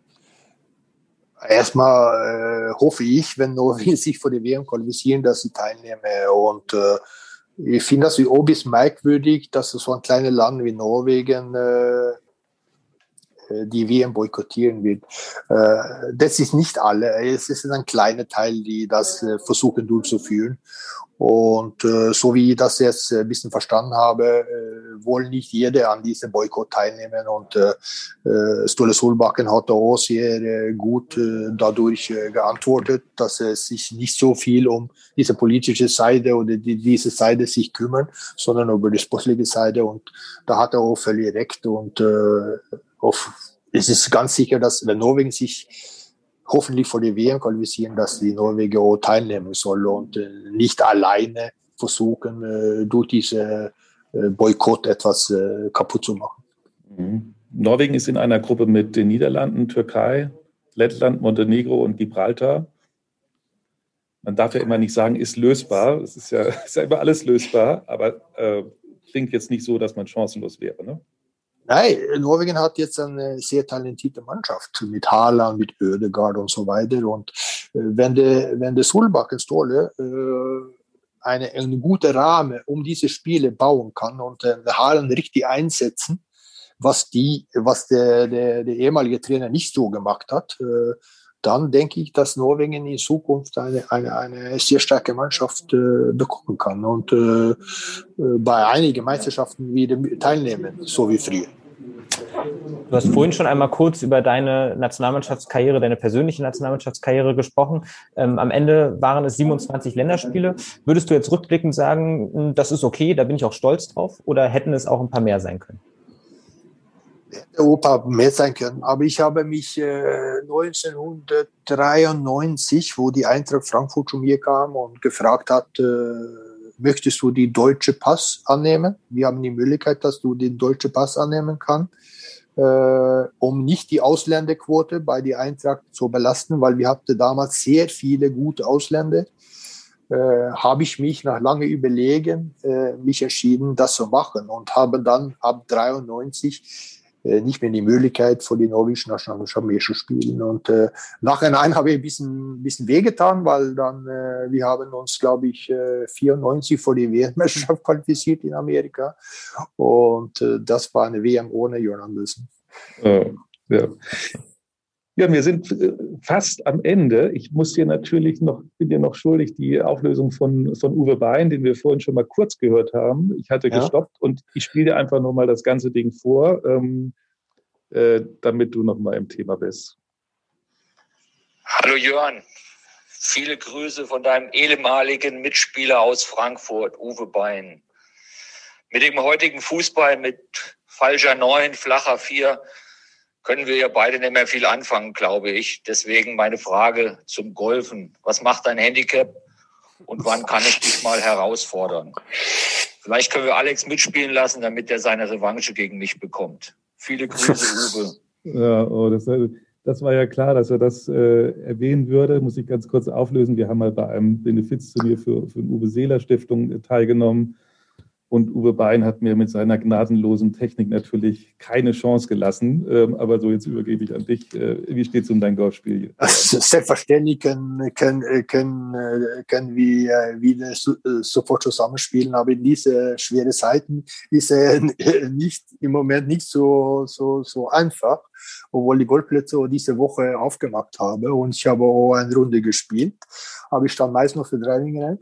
Erstmal äh, hoffe ich, wenn Norwegen sich für die W M qualifizieren, dass sie teilnehmen. Und äh, ich finde das auch ein bisschen merkwürdig, dass so ein kleines Land wie Norwegen äh, die W M boykottieren wird. Äh, das ist nicht alle. Es ist ein kleiner Teil, die das äh, versuchen durchzuführen. Und äh, so wie ich das jetzt ein bisschen verstanden habe, äh, wollen nicht jeder an diesem Boykott teilnehmen. Und äh, Ståle Solbakken hat auch sehr äh, gut äh, dadurch äh, geantwortet, dass es sich nicht so viel um diese politische Seite oder die, diese Seite sich kümmern, sondern über die sportliche Seite. Und da hat er auch völlig recht. Und äh, auf, es ist ganz sicher, dass wenn Norwegen sich hoffentlich vor die W M qualifizieren, dass die Norweger auch teilnehmen sollen und äh, nicht alleine versuchen, äh, durch diese äh, Boykott etwas äh, kaputt zu machen. Mhm. Norwegen ist in einer Gruppe mit den Niederlanden, Türkei, Lettland, Montenegro und Gibraltar. Man darf ja immer nicht sagen, ist lösbar. Es ist ja, ist ja immer alles lösbar, aber äh, klingt jetzt nicht so, dass man chancenlos wäre, ne? Nein, Norwegen hat jetzt eine sehr talentierte Mannschaft mit Haaland, mit Ødegaard und so weiter. Und äh, wenn der, wenn der Solbakken Ståle äh, eine, einen guten Rahmen um diese Spiele bauen kann und äh, Haaland richtig einsetzen, was die, was der, der, der ehemalige Trainer nicht so gemacht hat, äh, dann denke ich, dass Norwegen in Zukunft eine, eine, eine sehr starke Mannschaft äh, bekommen kann und äh, bei einigen Meisterschaften wieder teilnehmen, so wie früher. Du hast vorhin schon einmal kurz über deine Nationalmannschaftskarriere, deine persönliche Nationalmannschaftskarriere gesprochen. Ähm, am Ende waren es siebenundzwanzig Länderspiele. Würdest du jetzt rückblickend sagen, das ist okay, da bin ich auch stolz drauf, oder hätten es auch ein paar mehr sein können? Europa mehr sein können. Aber ich habe mich äh, neunzehnhundertdreiundneunzig, wo die Eintracht Frankfurt zu mir kam und gefragt hat, äh, möchtest du die deutsche Pass annehmen? Wir haben die Möglichkeit, dass du den deutschen Pass annehmen kannst, äh, um nicht die Ausländerquote bei der Eintracht zu belasten, weil wir hatten damals sehr viele gute Ausländer. Äh, habe ich mich nach lange Überlegen äh, mich entschieden, das zu machen und habe dann ab dreiundneunzig nicht mehr die Möglichkeit, vor die norwegische Nationalmannschaft mehr zu spielen. Und äh, nachhinein habe ich ein bisschen, bisschen wehgetan, weil dann, äh, wir haben uns, glaube ich, äh, vierundneunzig vor die W M-Meisterschaft qualifiziert in Amerika. Und äh, das war eine W M ohne Jørn Andersen. Oh, ja. Ja, wir sind fast am Ende. Ich muss dir natürlich noch, bin dir noch schuldig, die Auflösung von, von Uwe Bein, den wir vorhin schon mal kurz gehört haben. Ich hatte ja. gestoppt und ich spiele dir einfach nochmal das ganze Ding vor, ähm, äh, damit du nochmal im Thema bist. Hallo Jørn, viele Grüße von deinem ehemaligen Mitspieler aus Frankfurt, Uwe Bein. Mit dem heutigen Fußball mit falscher Neun, flacher Vier, können wir ja beide nicht mehr viel anfangen, glaube ich. Deswegen meine Frage zum Golfen. Was macht dein Handicap und wann kann ich dich mal herausfordern? Vielleicht können wir Alex mitspielen lassen, damit er seine Revanche gegen mich bekommt. Viele Grüße, Uwe. Ja, oh, das, das war ja klar, dass er das äh, erwähnen würde. Muss ich ganz kurz auflösen. Wir haben mal bei einem Benefizturnier für, für die Uwe Seeler Stiftung äh, teilgenommen. Und Uwe Bein hat mir mit seiner gnadenlosen Technik natürlich keine Chance gelassen. Ähm, aber so, jetzt übergebe ich an dich. Äh, wie steht es um dein Golfspiel? Also, selbstverständlich können, können, können, können wir wieder sofort zusammenspielen. Aber in diese schweren Zeiten ist er nicht, im Moment nicht so, so, so einfach. Obwohl die Golfplätze diese Woche aufgemacht habe. Und ich habe auch eine Runde gespielt. Aber ich stand meist noch für Driving Range.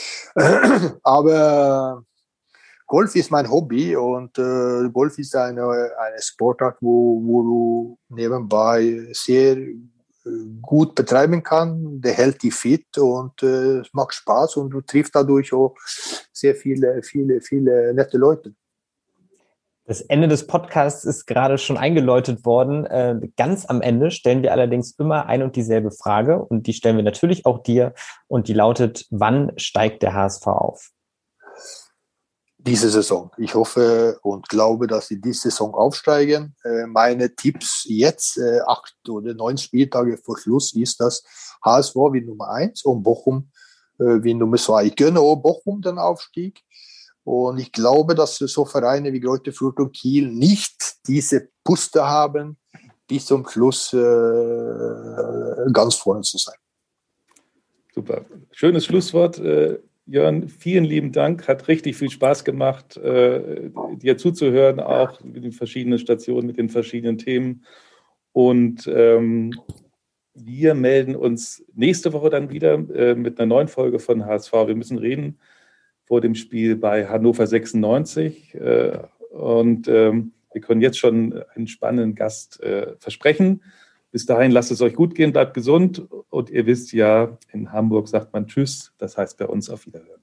Aber Golf ist mein Hobby und äh, Golf ist eine, eine Sportart, wo, wo du nebenbei sehr äh, gut betreiben kannst. Der hält dich fit und äh, es macht Spaß und du triffst dadurch auch sehr viele, viele, viele nette Leute. Das Ende des Podcasts ist gerade schon eingeläutet worden. Äh, ganz am Ende stellen wir allerdings immer ein und dieselbe Frage und die stellen wir natürlich auch dir und die lautet, wann steigt der H S V auf? Diese Saison. Ich hoffe und glaube, dass sie diese Saison aufsteigen. Äh, meine Tipps jetzt, äh, acht oder neun Spieltage vor Schluss, ist, dass H S V wie Nummer eins und Bochum äh, wie Nummer zwei. Ich gönne auch Bochum den Aufstieg. Und ich glaube, dass so Vereine wie Greuther Fürth und Kiel nicht diese Puste haben, bis zum Schluss äh, ganz vorne zu sein. Super. Schönes Schlusswort. Äh, Jörn, vielen lieben Dank. Hat richtig viel Spaß gemacht, äh, dir zuzuhören, auch mit den verschiedenen Stationen, mit den verschiedenen Themen. Und ähm, wir melden uns nächste Woche dann wieder äh, mit einer neuen Folge von H S V. Wir müssen reden vor dem Spiel bei Hannover sechsundneunzig. Äh, und ähm, wir können jetzt schon einen spannenden Gast äh, versprechen. Bis dahin, lasst es euch gut gehen, bleibt gesund. Und ihr wisst ja, in Hamburg sagt man Tschüss. Das heißt bei uns auf Wiederhören.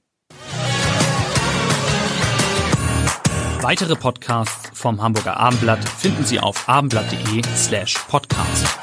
Weitere Podcasts vom Hamburger Abendblatt finden Sie auf abendblatt.de slash podcast.